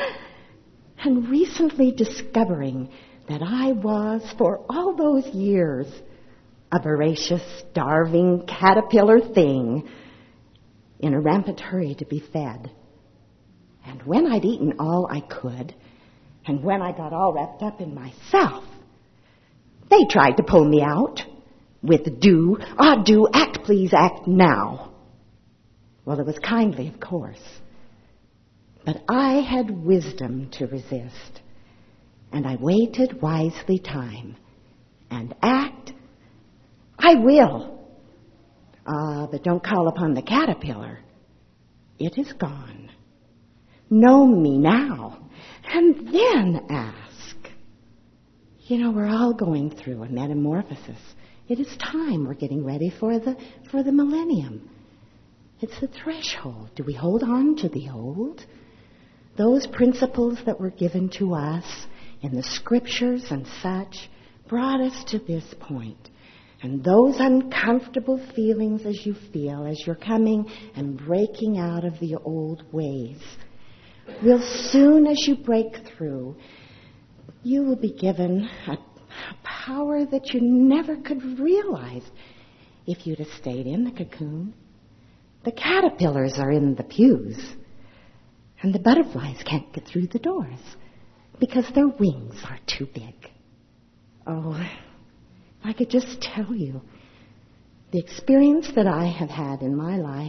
and recently discovering that I was, for all those years, a voracious, starving caterpillar thing in a rampant hurry to be fed. And when I'd eaten all I could, and when I got all wrapped up in myself, they tried to pull me out with do, act please, act now. Well, it was kindly, of course. But I had wisdom to resist, and I waited wisely time, and act I will. But don't call upon the caterpillar. It is gone. Know me now, and then ask. You know, we're all going through a metamorphosis. It is time. We're getting ready for the millennium. It's the threshold. Do we hold on to the old? Those principles that were given to us in the scriptures and such brought us to this point. And those uncomfortable feelings as you feel, as you're coming and breaking out of the old ways, will soon as you break through, you will be given a power that you never could realize if you'd have stayed in the cocoon. The caterpillars are in the pews, and the butterflies can't get through the doors because their wings are too big. Oh, if I could just tell you the experience that I have had in my life.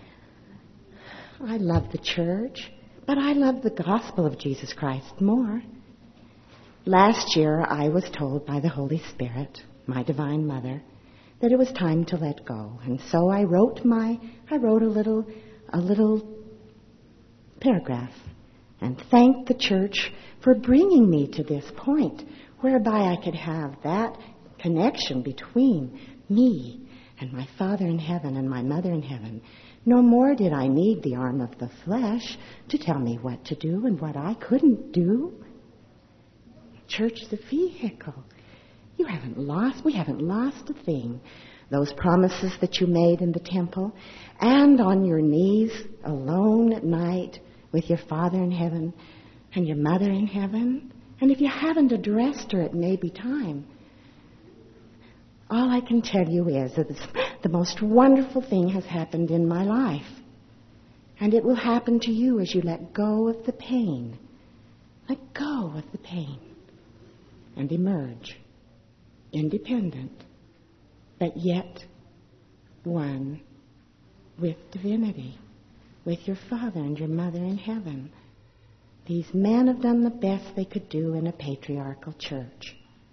I love the church, but I love the gospel of Jesus Christ more. Last year, I was told by the Holy Spirit, my Divine Mother, that it was time to let go. And so I wrote a little paragraph and thanked the church for bringing me to this point whereby I could have that connection between me and my Father in heaven and my Mother in heaven. No more did I need the arm of the flesh to tell me what to do and what I couldn't do. Church is a vehicle. We haven't lost a thing. Those promises that you made in the temple and on your knees alone at night with your Father in heaven and your Mother in heaven. And if you haven't addressed her, it may be time. All I can tell you is that the most wonderful thing has happened in my life. And it will happen to you as you let go of the pain. Let go of the pain. And emerge independent, but yet one with divinity, with your Father and your Mother in heaven. These men have done the best they could do in a patriarchal church.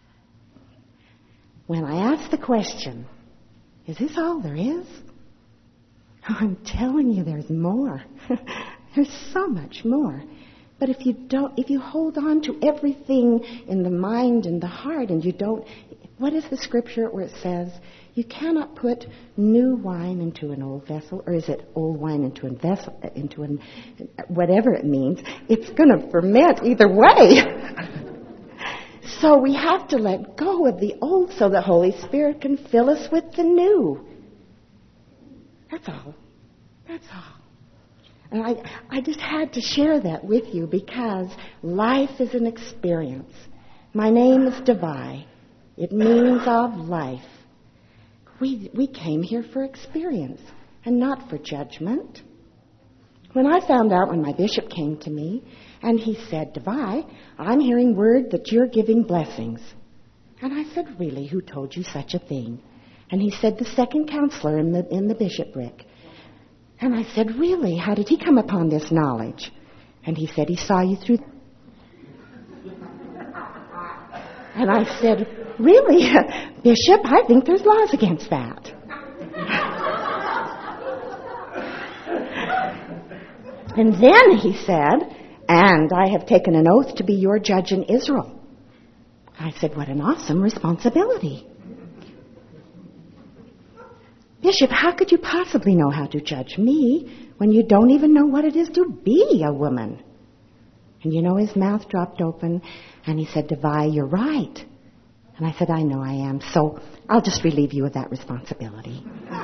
When I ask the question, is this all there is? I'm telling you there's more. There's so much more. But if you hold on to everything in the mind and the heart and you don't, what is the scripture where it says you cannot put new wine into an old vessel, or is it old wine into a vessel, whatever it means, it's going to ferment either way. So we have to let go of the old so the Holy Spirit can fill us with the new. That's all. That's all. And I just had to share that with you because life is an experience. My name is Divai. It means of life. We came here for experience and not for judgment. When I found out, when my bishop came to me and he said, Divai, I'm hearing word that you're giving blessings. And I said, really, who told you such a thing? And he said, the second counselor in the bishopric. And I said, really, how did he come upon this knowledge? And he said, he saw you through. And I said, really, Bishop, I think there's laws against that. And then he said, and I have taken an oath to be your judge in Israel. I said, what an awesome responsibility. Bishop, how could you possibly know how to judge me when you don't even know what it is to be a woman? And you know, his mouth dropped open, and he said, Devi, you're right. And I said, I know I am, so I'll just relieve you of that responsibility.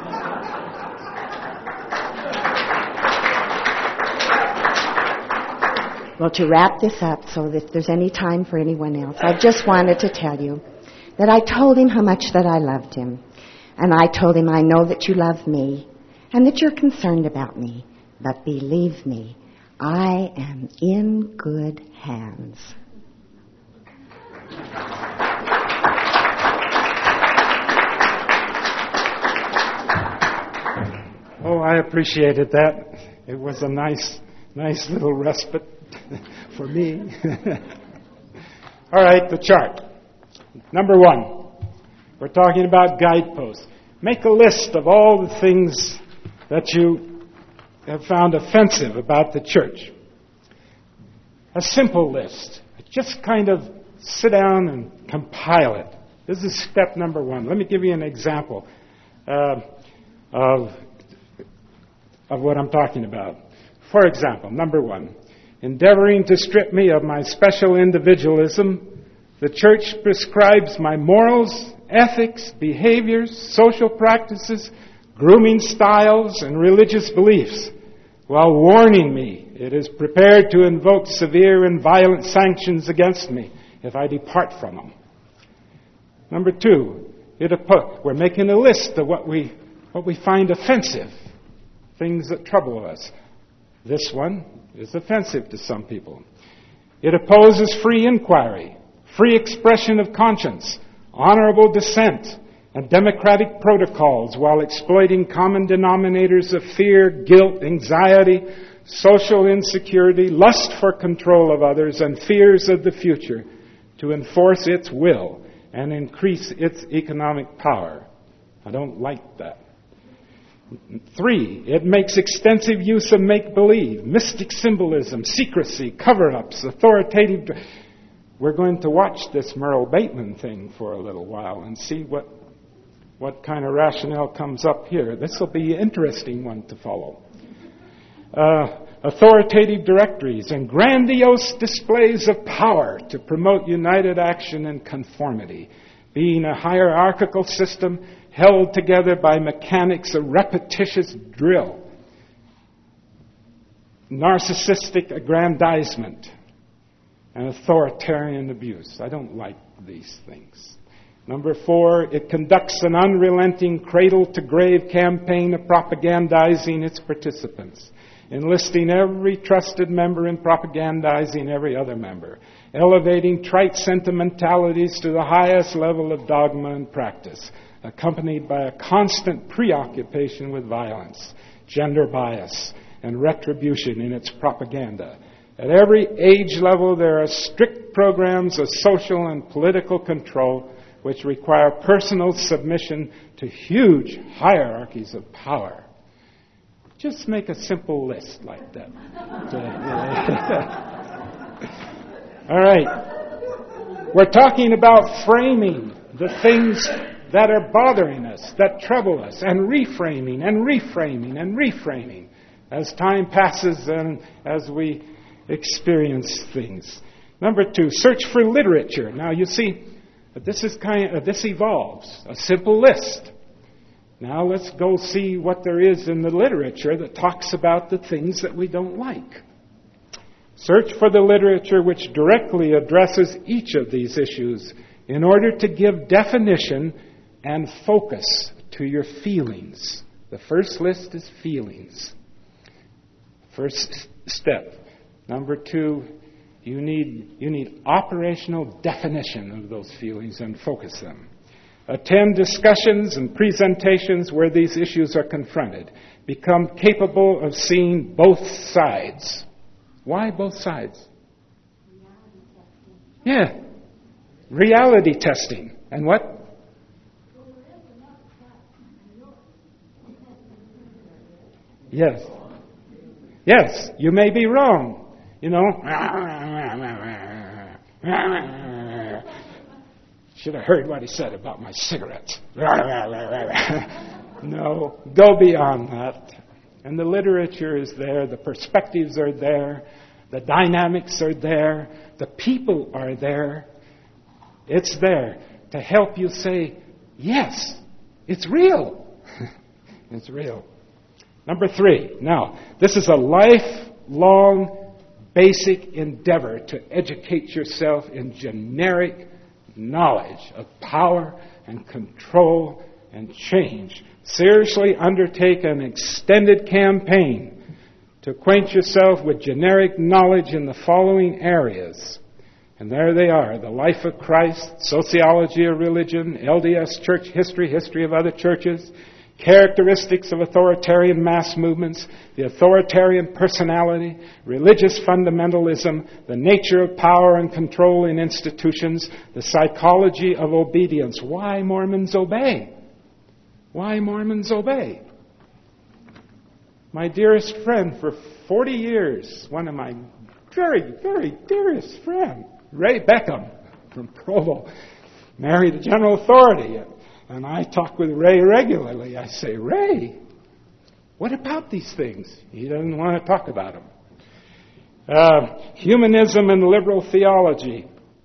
Well, to wrap this up, so that if there's any time for anyone else, I just wanted to tell you that I told him how much that I loved him. And I told him, I know that you love me and that you're concerned about me. But believe me, I am in good hands. Oh, I appreciated that. It was a nice little respite for me. All right, the chart. Number 1, we're talking about guideposts. Make a list of all the things that you have found offensive about the church. A simple list. Just kind of sit down and compile it. This is step number 1. Let me give you an example of what I'm talking about. For example, number 1, endeavoring to strip me of my special individualism, the church prescribes my morals, ethics, behaviors, social practices, grooming styles, and religious beliefs, while warning me it is prepared to invoke severe and violent sanctions against me if I depart from them. Number 2, we're making a list of what we find offensive, things that trouble us. This one is offensive to some people. It opposes free inquiry, free expression of conscience, honorable dissent, and democratic protocols while exploiting common denominators of fear, guilt, anxiety, social insecurity, lust for control of others, and fears of the future to enforce its will and increase its economic power. I don't like that. 3, it makes extensive use of make-believe, mystic symbolism, secrecy, cover-ups, authoritative. We're going to watch this Merle Bateman thing for a little while and see what kind of rationale comes up here. This will be an interesting one to follow. Authoritative directories and grandiose displays of power to promote united action and conformity, being a hierarchical system held together by mechanics of repetitious drill, narcissistic aggrandizement, and authoritarian abuse. I don't like these things. Number 4, it conducts an unrelenting cradle-to-grave campaign of propagandizing its participants, enlisting every trusted member in propagandizing every other member, elevating trite sentimentalities to the highest level of dogma and practice, accompanied by a constant preoccupation with violence, gender bias, and retribution in its propaganda. At every age level, there are strict programs of social and political control which require personal submission to huge hierarchies of power. Just make a simple list like that. All right. We're talking about framing the things that are bothering us, that trouble us, and reframing and reframing and reframing as time passes and as we experience things. Number 2, search for literature. Now you see, this evolves. A simple list. Now let's go see what there is in the literature that talks about the things that we don't like. Search for the literature which directly addresses each of these issues in order to give definition and focus to your feelings. The first list is feelings. First step. Number 2, You need operational definition of those feelings and focus them. Attend discussions and presentations where these issues are confronted. Become capable of seeing both sides. Why both sides? Yeah. Reality testing. And what? Yes. Yes, you may be wrong. You know. Should have heard what he said about my cigarettes. No, go beyond that. And the literature is there, the perspectives are there, the dynamics are there, the people are there. It's there to help you say, yes, it's real. It's real. Number 3. Now, this is a lifelong basic endeavor to educate yourself in generic knowledge of power and control and change. Seriously undertake an extended campaign to acquaint yourself with generic knowledge in the following areas. And there they are: the life of Christ, sociology of religion, LDS church history, history of other churches, characteristics of authoritarian mass movements, the authoritarian personality, religious fundamentalism, the nature of power and control in institutions, the psychology of obedience. Why Mormons obey? Why Mormons obey? My dearest friend for 40 years, one of my very, very dearest friend, Ray Beckham from Provo, married a general authority. And I talk with Ray regularly. I say, Ray, what about these things? He doesn't want to talk about them. Humanism and liberal theology.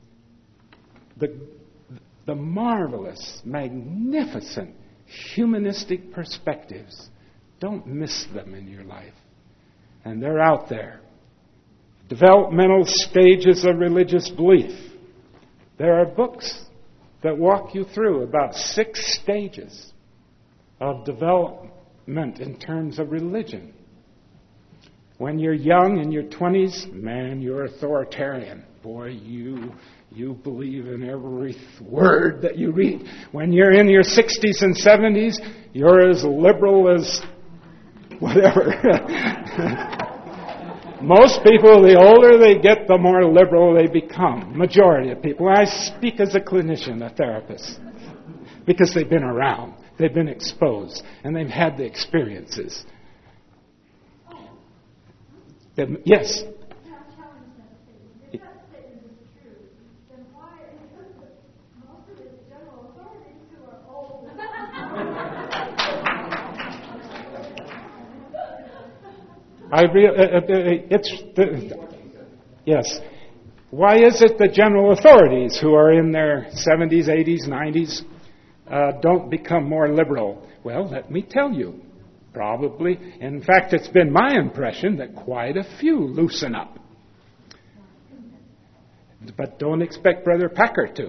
The marvelous, magnificent, humanistic perspectives. Don't miss them in your life. And they're out there. Developmental stages of religious belief. There are books that walk you through about 6 stages of development in terms of religion. When you're young, in your 20s, man, you're authoritarian. Boy, you believe in every word that you read. When you're in your 60s and 70s, you're as liberal as whatever. Most people, the older they get, the more liberal they become. Majority of people. I speak as a clinician, a therapist, because they've been around, they've been exposed, and they've had the experiences. Yes? Yes. Why is it the general authorities who are in their 70s, 80s, 90s don't become more liberal? Well, let me tell you. Probably. In fact, it's been my impression that quite a few loosen up. But don't expect Brother Packer to.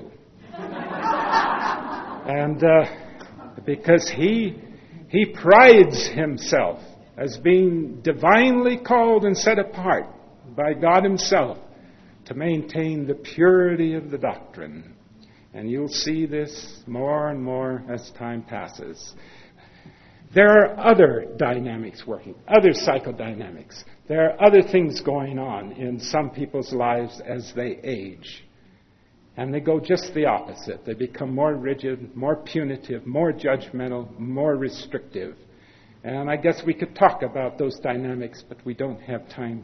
And because he prides himself as being divinely called and set apart by God Himself to maintain the purity of the doctrine. And you'll see this more and more as time passes. There are other dynamics working, other psychodynamics. There are other things going on in some people's lives as they age. And they go just the opposite. They become more rigid, more punitive, more judgmental, more restrictive. And I guess we could talk about those dynamics, but we don't have time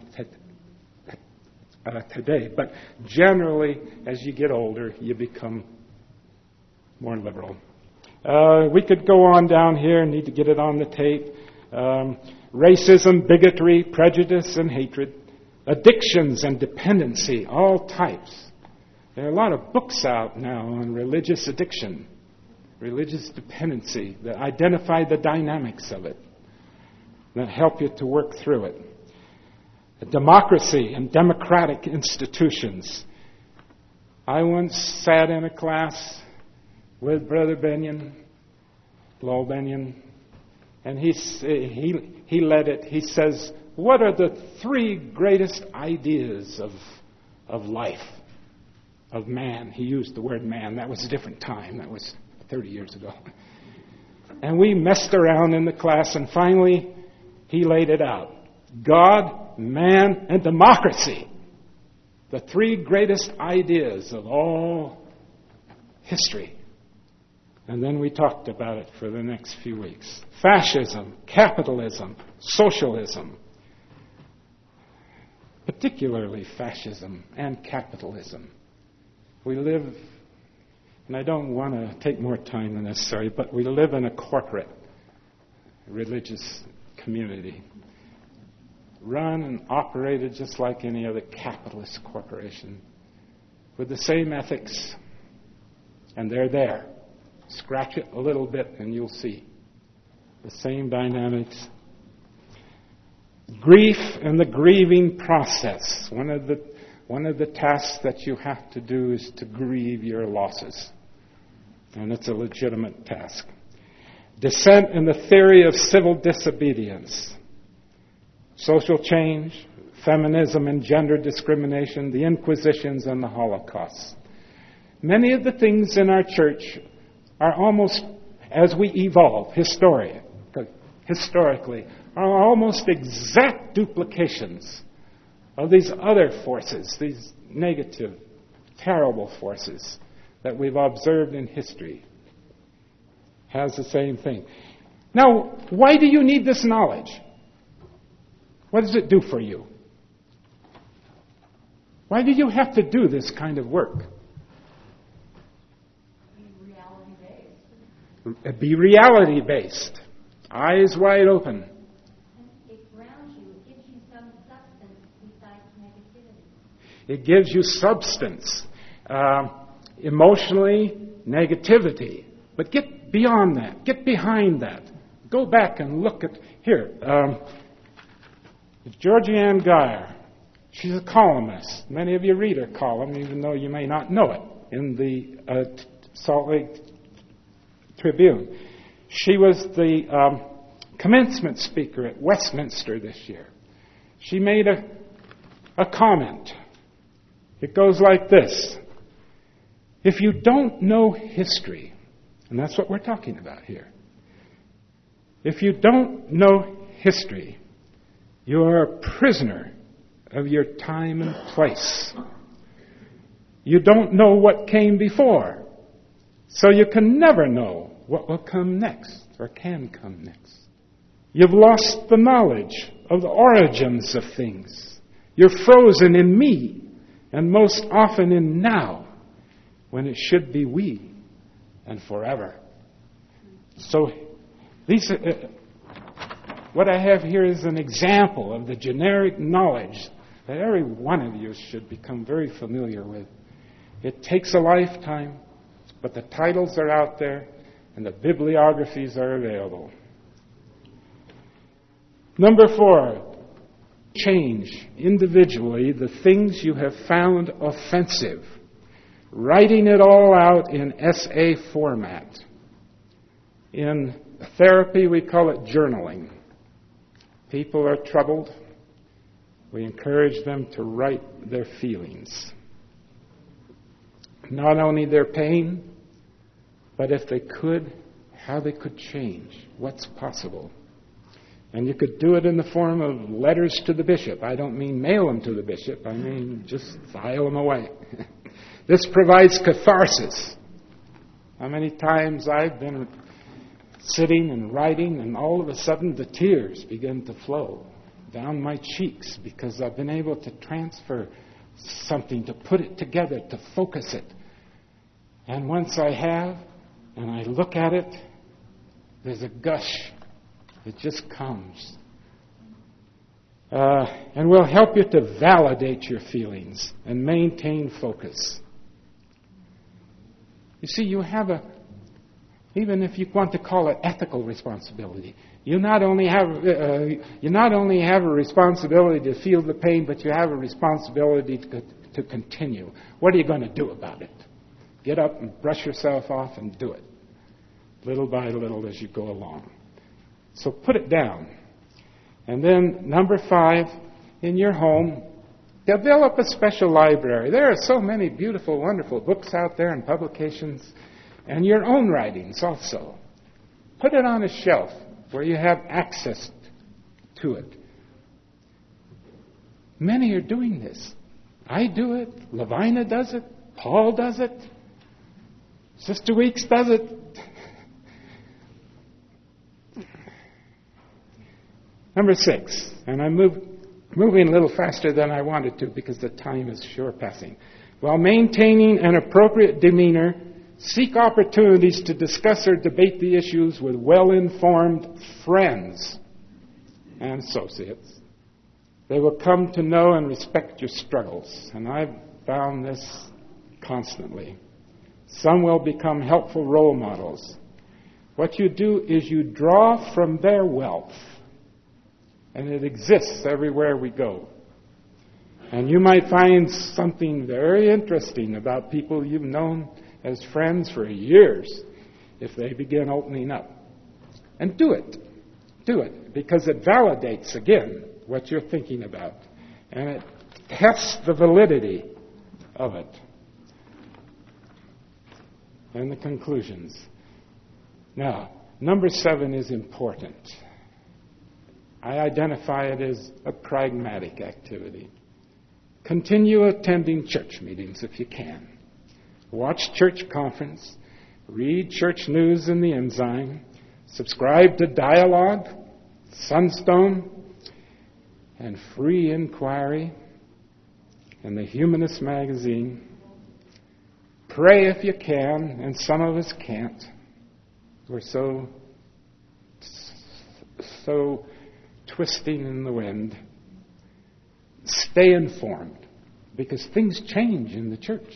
today. But generally, as you get older, you become more liberal. We could go on down here, need to get it on the tape. Racism, bigotry, prejudice, and hatred. Addictions and dependency, all types. There are a lot of books out now on religious addiction, religious dependency, that identify the dynamics of it, that help you to work through it. Democracy and democratic institutions. I once sat in a class with Brother Benyon, Lowell Benyon, and he led it. He says, what are the 3 greatest ideas of life, of man. He used the word man. That was a different time. That was 30 years ago. And we messed around in the class, and finally he laid it out. God, man, and democracy. The three greatest ideas of all history. And then we talked about it for the next few weeks. Fascism, capitalism, socialism. Particularly fascism and capitalism. We live, and I don't want to take more time than necessary, but we live in a corporate religious community, run and operated just like any other capitalist corporation, with the same ethics, and they're there. Scratch it a little bit and you'll see the same dynamics. Grief and the grieving process. One of the tasks that you have to do is to grieve your losses. And it's a legitimate task. Dissent in the theory of civil disobedience. Social change, feminism and gender discrimination, the Inquisitions and the Holocaust. Many of the things in our church are almost, as we evolve historically, are almost exact duplications of these other forces, these negative, terrible forces that we've observed in history. Has the same thing. Now, why do you need this knowledge? What does it do for you? Why do you have to do this kind of work? Be reality-based. Eyes wide open. It grounds you. It gives you some substance besides negativity. It gives you substance. Emotionally, negativity. But get beyond that. Get behind that. Go back and look at... Here, Georgianne Geyer. She's a columnist. Many of you read her column, even though you may not know it, in the Salt Lake Tribune. She was the commencement speaker at Westminster this year. She made a comment. It goes like this. If you don't know history, and that's what we're talking about here, if you don't know history, you are a prisoner of your time and place. You don't know what came before, so you can never know what will come next, or can come next. You've lost the knowledge of the origins of things. You're frozen in me, and most often in now, when it should be we, and forever. So, what I have here is an example of the generic knowledge that every one of you should become very familiar with. It takes a lifetime, but the titles are out there, and the bibliographies are available. Number 4, change individually the things you have found offensive. Writing it all out in essay format. In therapy, we call it journaling. People are troubled. We encourage them to write their feelings. Not only their pain, but if they could, how they could change, what's possible. And you could do it in the form of letters to the bishop. I don't mean mail them to the bishop. I mean just file them away. This provides catharsis. How many times I've been sitting and writing, and all of a sudden the tears begin to flow down my cheeks because I've been able to transfer something, to put it together, to focus it. And once I have, and I look at it, there's a gush. It just comes. And will help you to validate your feelings and maintain focus. You see, you have even if you want to call it ethical responsibility, you not only have a responsibility to feel the pain, but you have a responsibility to continue. What are you going to do about it? Get up and brush yourself off and do it, little by little as you go along. So put it down. And then number 5, in your home, Develop a special library. There are so many beautiful, wonderful books out there and publications, and your own writings also. Put it on a shelf where you have access to it. Many are doing this. I do it. Lavina does it. Paul does it. Sister Weeks does it. Number 6, and I'm moving a little faster than I wanted to because the time is sure passing. While maintaining an appropriate demeanor, seek opportunities to discuss or debate the issues with well-informed friends and associates. They will come to know and respect your struggles, and I've found this constantly. Some will become helpful role models. What you do is you draw from their wealth, and it exists everywhere we go. And you might find something very interesting about people you've known as friends for years if they begin opening up. And do it. Do it, because it validates, again, what you're thinking about. And it tests the validity of it. And the conclusions. Now, number 7 is important. I identify it as a pragmatic activity. Continue attending church meetings if you can. Watch church conference. Read church news in the Ensign. Subscribe to Dialogue, Sunstone, and Free Inquiry, and the Humanist magazine. Pray if you can, and some of us can't. We're so twisting in the wind. Stay informed, because things change in the church.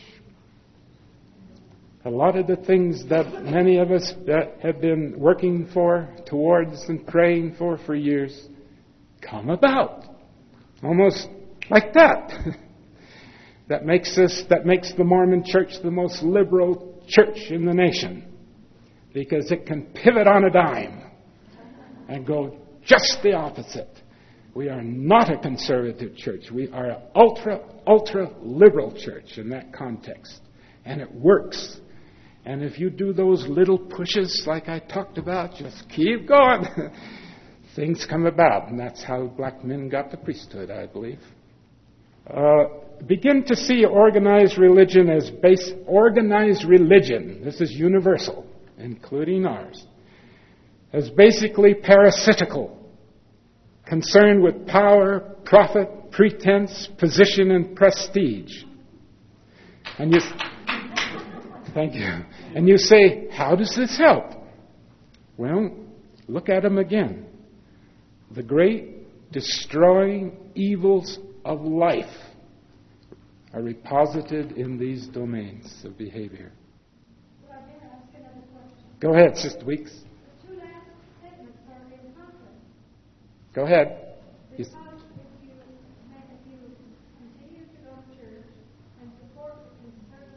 A lot of the things that many of us that have been working towards and praying for years come about. Almost like that. That makes the Mormon Church the most liberal church in the nation, because it can pivot on a dime and go just the opposite. We are not a conservative church. We are an ultra liberal church in that context. And it works. And if you do those little pushes like I talked about, just keep going. Things come about. And that's how black men got the priesthood, I believe. Begin to see organized religion as organized religion. This is universal, including ours. As basically parasitical, concerned with power, profit, pretense, position, and prestige. And thank you. And you say, how does this help? Well, look at them again. The great destroying evils of life are reposited in these domains of behavior. Well, I dare ask another question. Go ahead, Sister Weeks. The 2 last statements are in conflict. Go ahead. Because if you continue to go to church and support the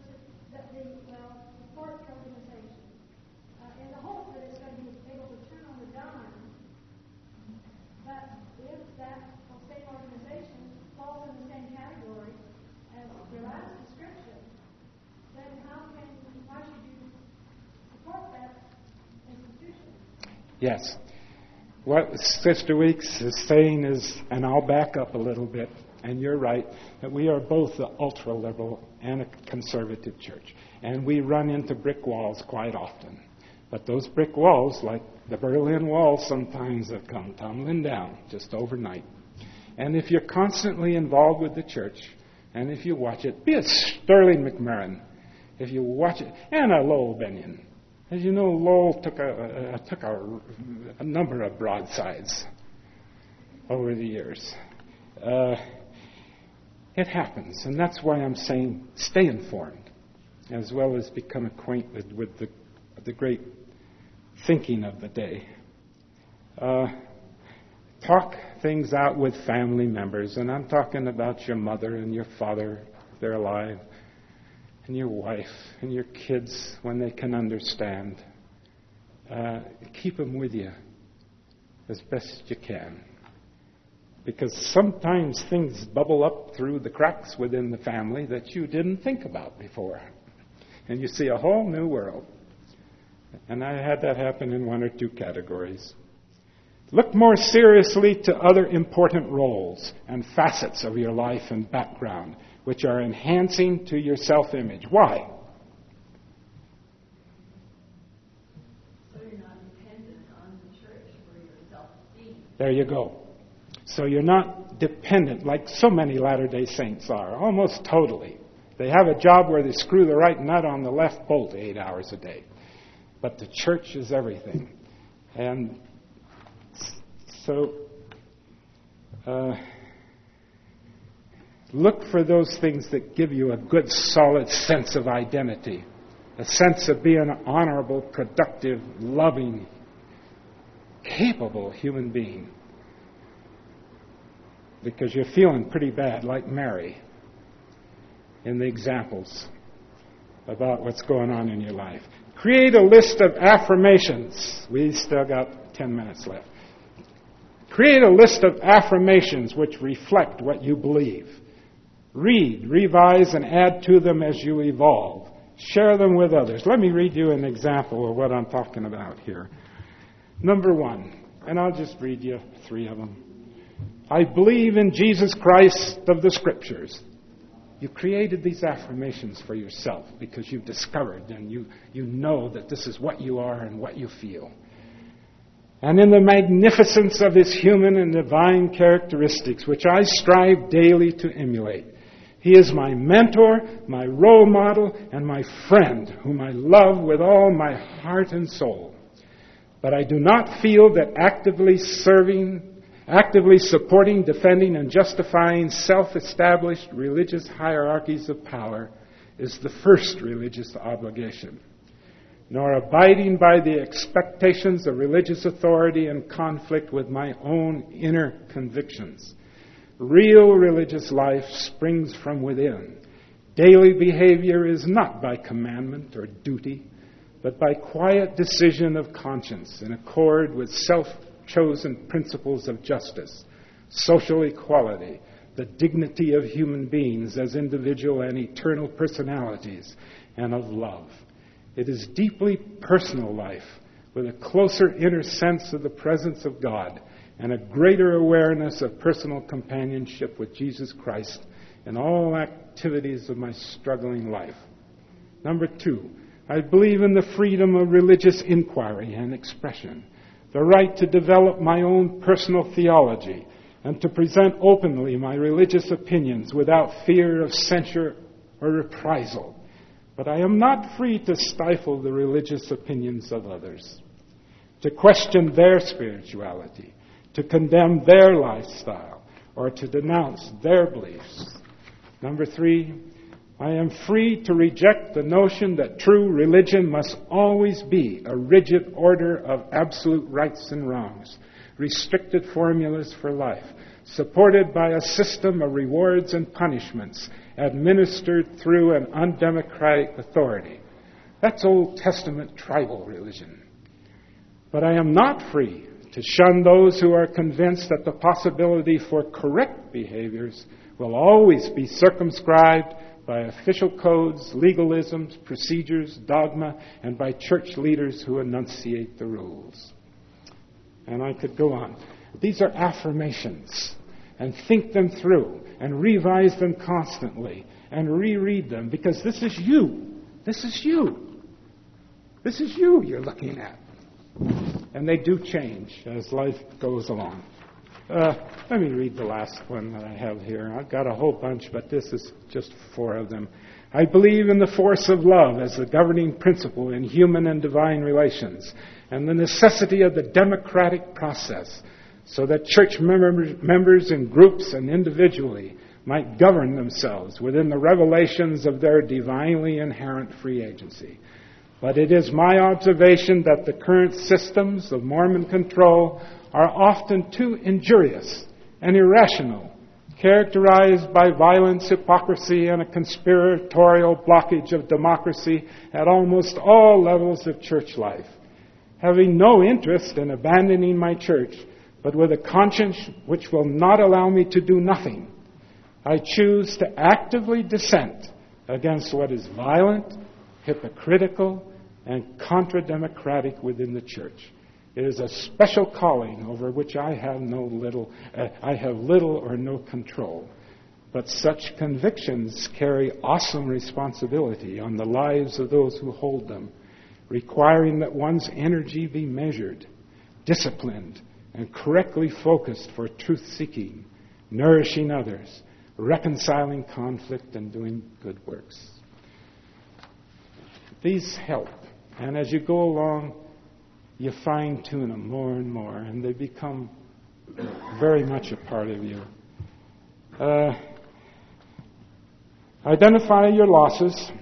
support the organization, in the hope that it's going to be able to turn on the dime, but if that same organization falls in the same category as your last description, then why should you support that institution? Yes. What Sister Weeks is saying is, and I'll back up a little bit, and you're right, that we are both the ultra-liberal and a conservative church. And we run into brick walls quite often. But those brick walls, like the Berlin Wall, sometimes have come tumbling down just overnight. And if you're constantly involved with the church, and if you watch it, be it Sterling McMurrin, if you watch it, and Lowell Bennion. As you know, Lowell took a number of broadsides over the years. It happens, and that's why I'm saying stay informed, as well as become acquainted with the great thinking of the day. Talk things out with family members, and I'm talking about your mother and your father, if they're alive, and your wife and your kids when they can understand. Keep them with you as best you can. Because sometimes things bubble up through the cracks within the family that you didn't think about before. And you see a whole new world. And I had that happen in one or two categories. Look more seriously to other important roles and facets of your life and background, which are enhancing to your self-image. Why? So you're not dependent on the church for your self-esteem. There you go. So you're not dependent like so many Latter-day Saints are, almost totally. They have a job where they screw the right nut on the left bolt 8 hours a day. But the church is everything. And so look for those things that give you a good, solid sense of identity, a sense of being an honorable, productive, loving, capable human being. Because you're feeling pretty bad, like Mary, in the examples about what's going on in your life. Create a list of affirmations. We still got 10 minutes left. Create a list of affirmations which reflect what you believe. Read, revise, and add to them as you evolve. Share them with others. Let me read you an example of what I'm talking about here. Number 1, and I'll just read you 3 of them. I believe in Jesus Christ of the Scriptures. You created these affirmations for yourself because you've discovered and you know that this is what you are and what you feel. And in the magnificence of His human and divine characteristics, which I strive daily to emulate. He is my mentor, my role model, and my friend, whom I love with all my heart and soul. But I do not feel that actively supporting, defending, and justifying self-established religious hierarchies of power is the first religious obligation, nor abiding by the expectations of religious authority in conflict with my own inner convictions. Real religious life springs from within. Daily behavior is not by commandment or duty, but by quiet decision of conscience in accord with self-chosen principles of justice, social equality, the dignity of human beings as individual and eternal personalities, and of love. It is deeply personal life with a closer inner sense of the presence of God and a greater awareness of personal companionship with Jesus Christ in all activities of my struggling life. Number 2, I believe in the freedom of religious inquiry and expression, the right to develop my own personal theology, and to present openly my religious opinions without fear of censure or reprisal. But I am not free to stifle the religious opinions of others, to question their spirituality, to condemn their lifestyle, or to denounce their beliefs. Number 3, I am free to reject the notion that true religion must always be a rigid order of absolute rights and wrongs, restricted formulas for life, supported by a system of rewards and punishments administered through an undemocratic authority. That's Old Testament tribal religion. But I am not free to shun those who are convinced that the possibility for correct behaviors will always be circumscribed by official codes, legalisms, procedures, dogma, and by church leaders who enunciate the rules. And I could go on. These are affirmations, and think them through, and revise them constantly, and reread them, because this is you. This is you. This is you you're looking at. And they do change as life goes along. Let me read the last one that I have here. I've got a whole bunch, but this is just 4 of them. I believe in the force of love as the governing principle in human and divine relations, and the necessity of the democratic process, so that church members in groups and individually might govern themselves within the revelations of their divinely inherent free agency. But it is my observation that the current systems of Mormon control are often too injurious and irrational, characterized by violence, hypocrisy, and a conspiratorial blockage of democracy at almost all levels of church life. Having no interest in abandoning my church, but with a conscience which will not allow me to do nothing. I choose to actively dissent against what is violent, hypocritical, and contra-democratic within the church. It is a special calling over which I have little or no control. But such convictions carry awesome responsibility on the lives of those who hold them, requiring that one's energy be measured, disciplined, and correctly focused for truth-seeking, nourishing others, reconciling conflict, and doing good works. These help, and as you go along, you fine-tune them more and more, and they become very much a part of you. Identify your losses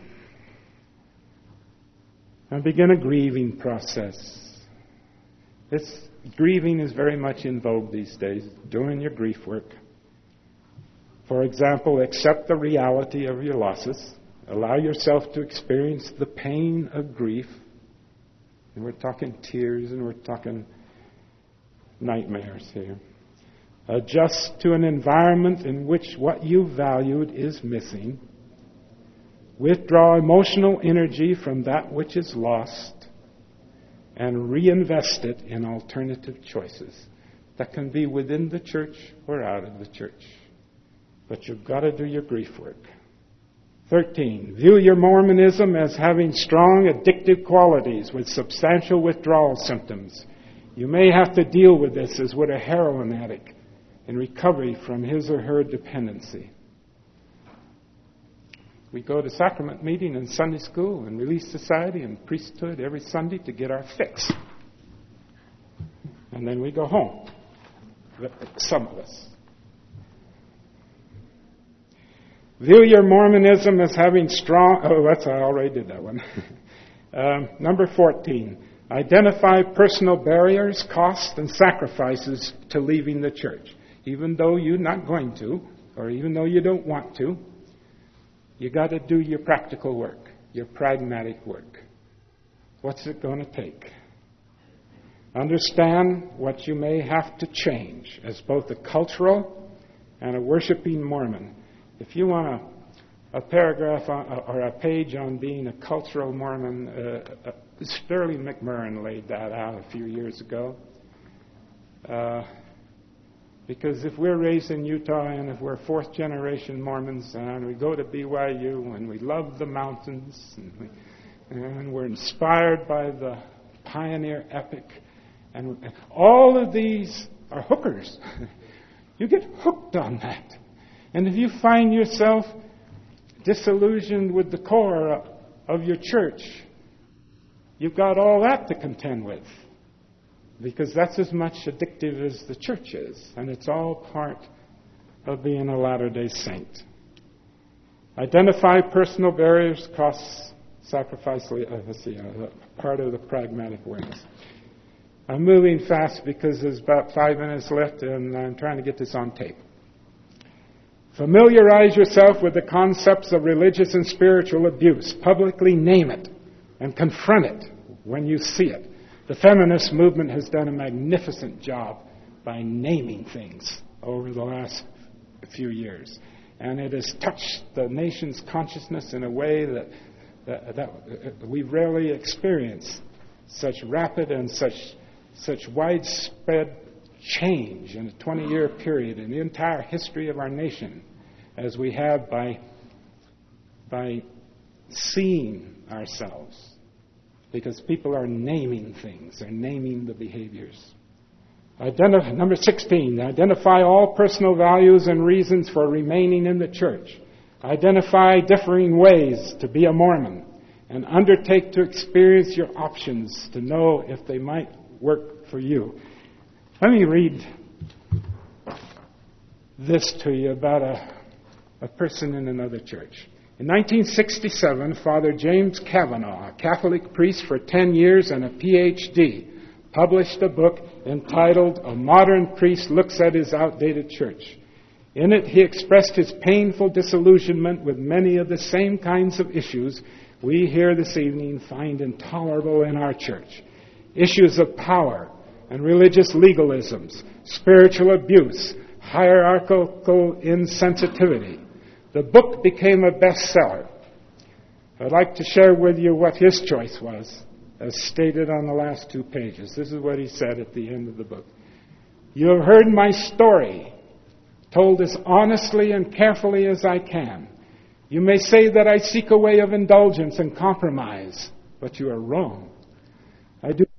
and begin a grieving process. Grieving is very much in vogue these days, doing your grief work. For example, accept the reality of your losses. Allow yourself to experience the pain of grief. And we're talking tears and we're talking nightmares here. Adjust to an environment in which what you valued is missing. Withdraw emotional energy from that which is lost and reinvest it in alternative choices that can be within the church or out of the church. But you've got to do your grief work. 13. View your Mormonism as having strong addictive qualities with substantial withdrawal symptoms. You may have to deal with this as would a heroin addict in recovery from his or her dependency. We go to sacrament meeting and Sunday school and Relief Society and priesthood every Sunday to get our fix. And then we go home. Some of us. View your Mormonism as having strong... I already did that one. Number 14. Identify personal barriers, costs, and sacrifices to leaving the church. Even though you're not going to, or even though you don't want to, you got to do your practical work, your pragmatic work. What's it going to take? Understand what you may have to change as both a cultural and a worshiping Mormon. If you want a paragraph or a page on being a cultural Mormon, Sterling McMurrin laid that out a few years ago. Because if we're raised in Utah and if we're fourth generation Mormons and we go to BYU and we love the mountains and we're inspired by the pioneer epic and all of these are hookers. You get hooked on that. And if you find yourself disillusioned with the core of your church, you've got all that to contend with. Because that's as much addictive as the church is. And it's all part of being a Latter-day Saint. Identify personal barriers, costs, sacrifice. Part of the pragmatic awareness. I'm moving fast because there's about 5 minutes left and I'm trying to get this on tape. Familiarize yourself with the concepts of religious and spiritual abuse. Publicly name it and confront it when you see it. The feminist movement has done a magnificent job by naming things over the last few years. And it has touched the nation's consciousness in a way that we've rarely experienced such rapid and such widespread change in a 20-year period in the entire history of our nation as we have by seeing ourselves. Because people are naming things, they're naming the behaviors. Number 16, identify all personal values and reasons for remaining in the church. Identify differing ways to be a Mormon and undertake to experience your options to know if they might work for you. Let me read this to you about a person in another church. In 1967, Father James Kavanaugh, a Catholic priest for 10 years and a Ph.D., published a book entitled A Modern Priest Looks at His Outdated Church. In it, he expressed his painful disillusionment with many of the same kinds of issues we here this evening find intolerable in our church. Issues of power, and religious legalisms, spiritual abuse, hierarchical insensitivity. The book became a bestseller. I'd like to share with you what his choice was, as stated on the last 2 pages. This is what he said at the end of the book. You have heard my story, told as honestly and carefully as I can. You may say that I seek a way of indulgence and compromise, but you are wrong. I do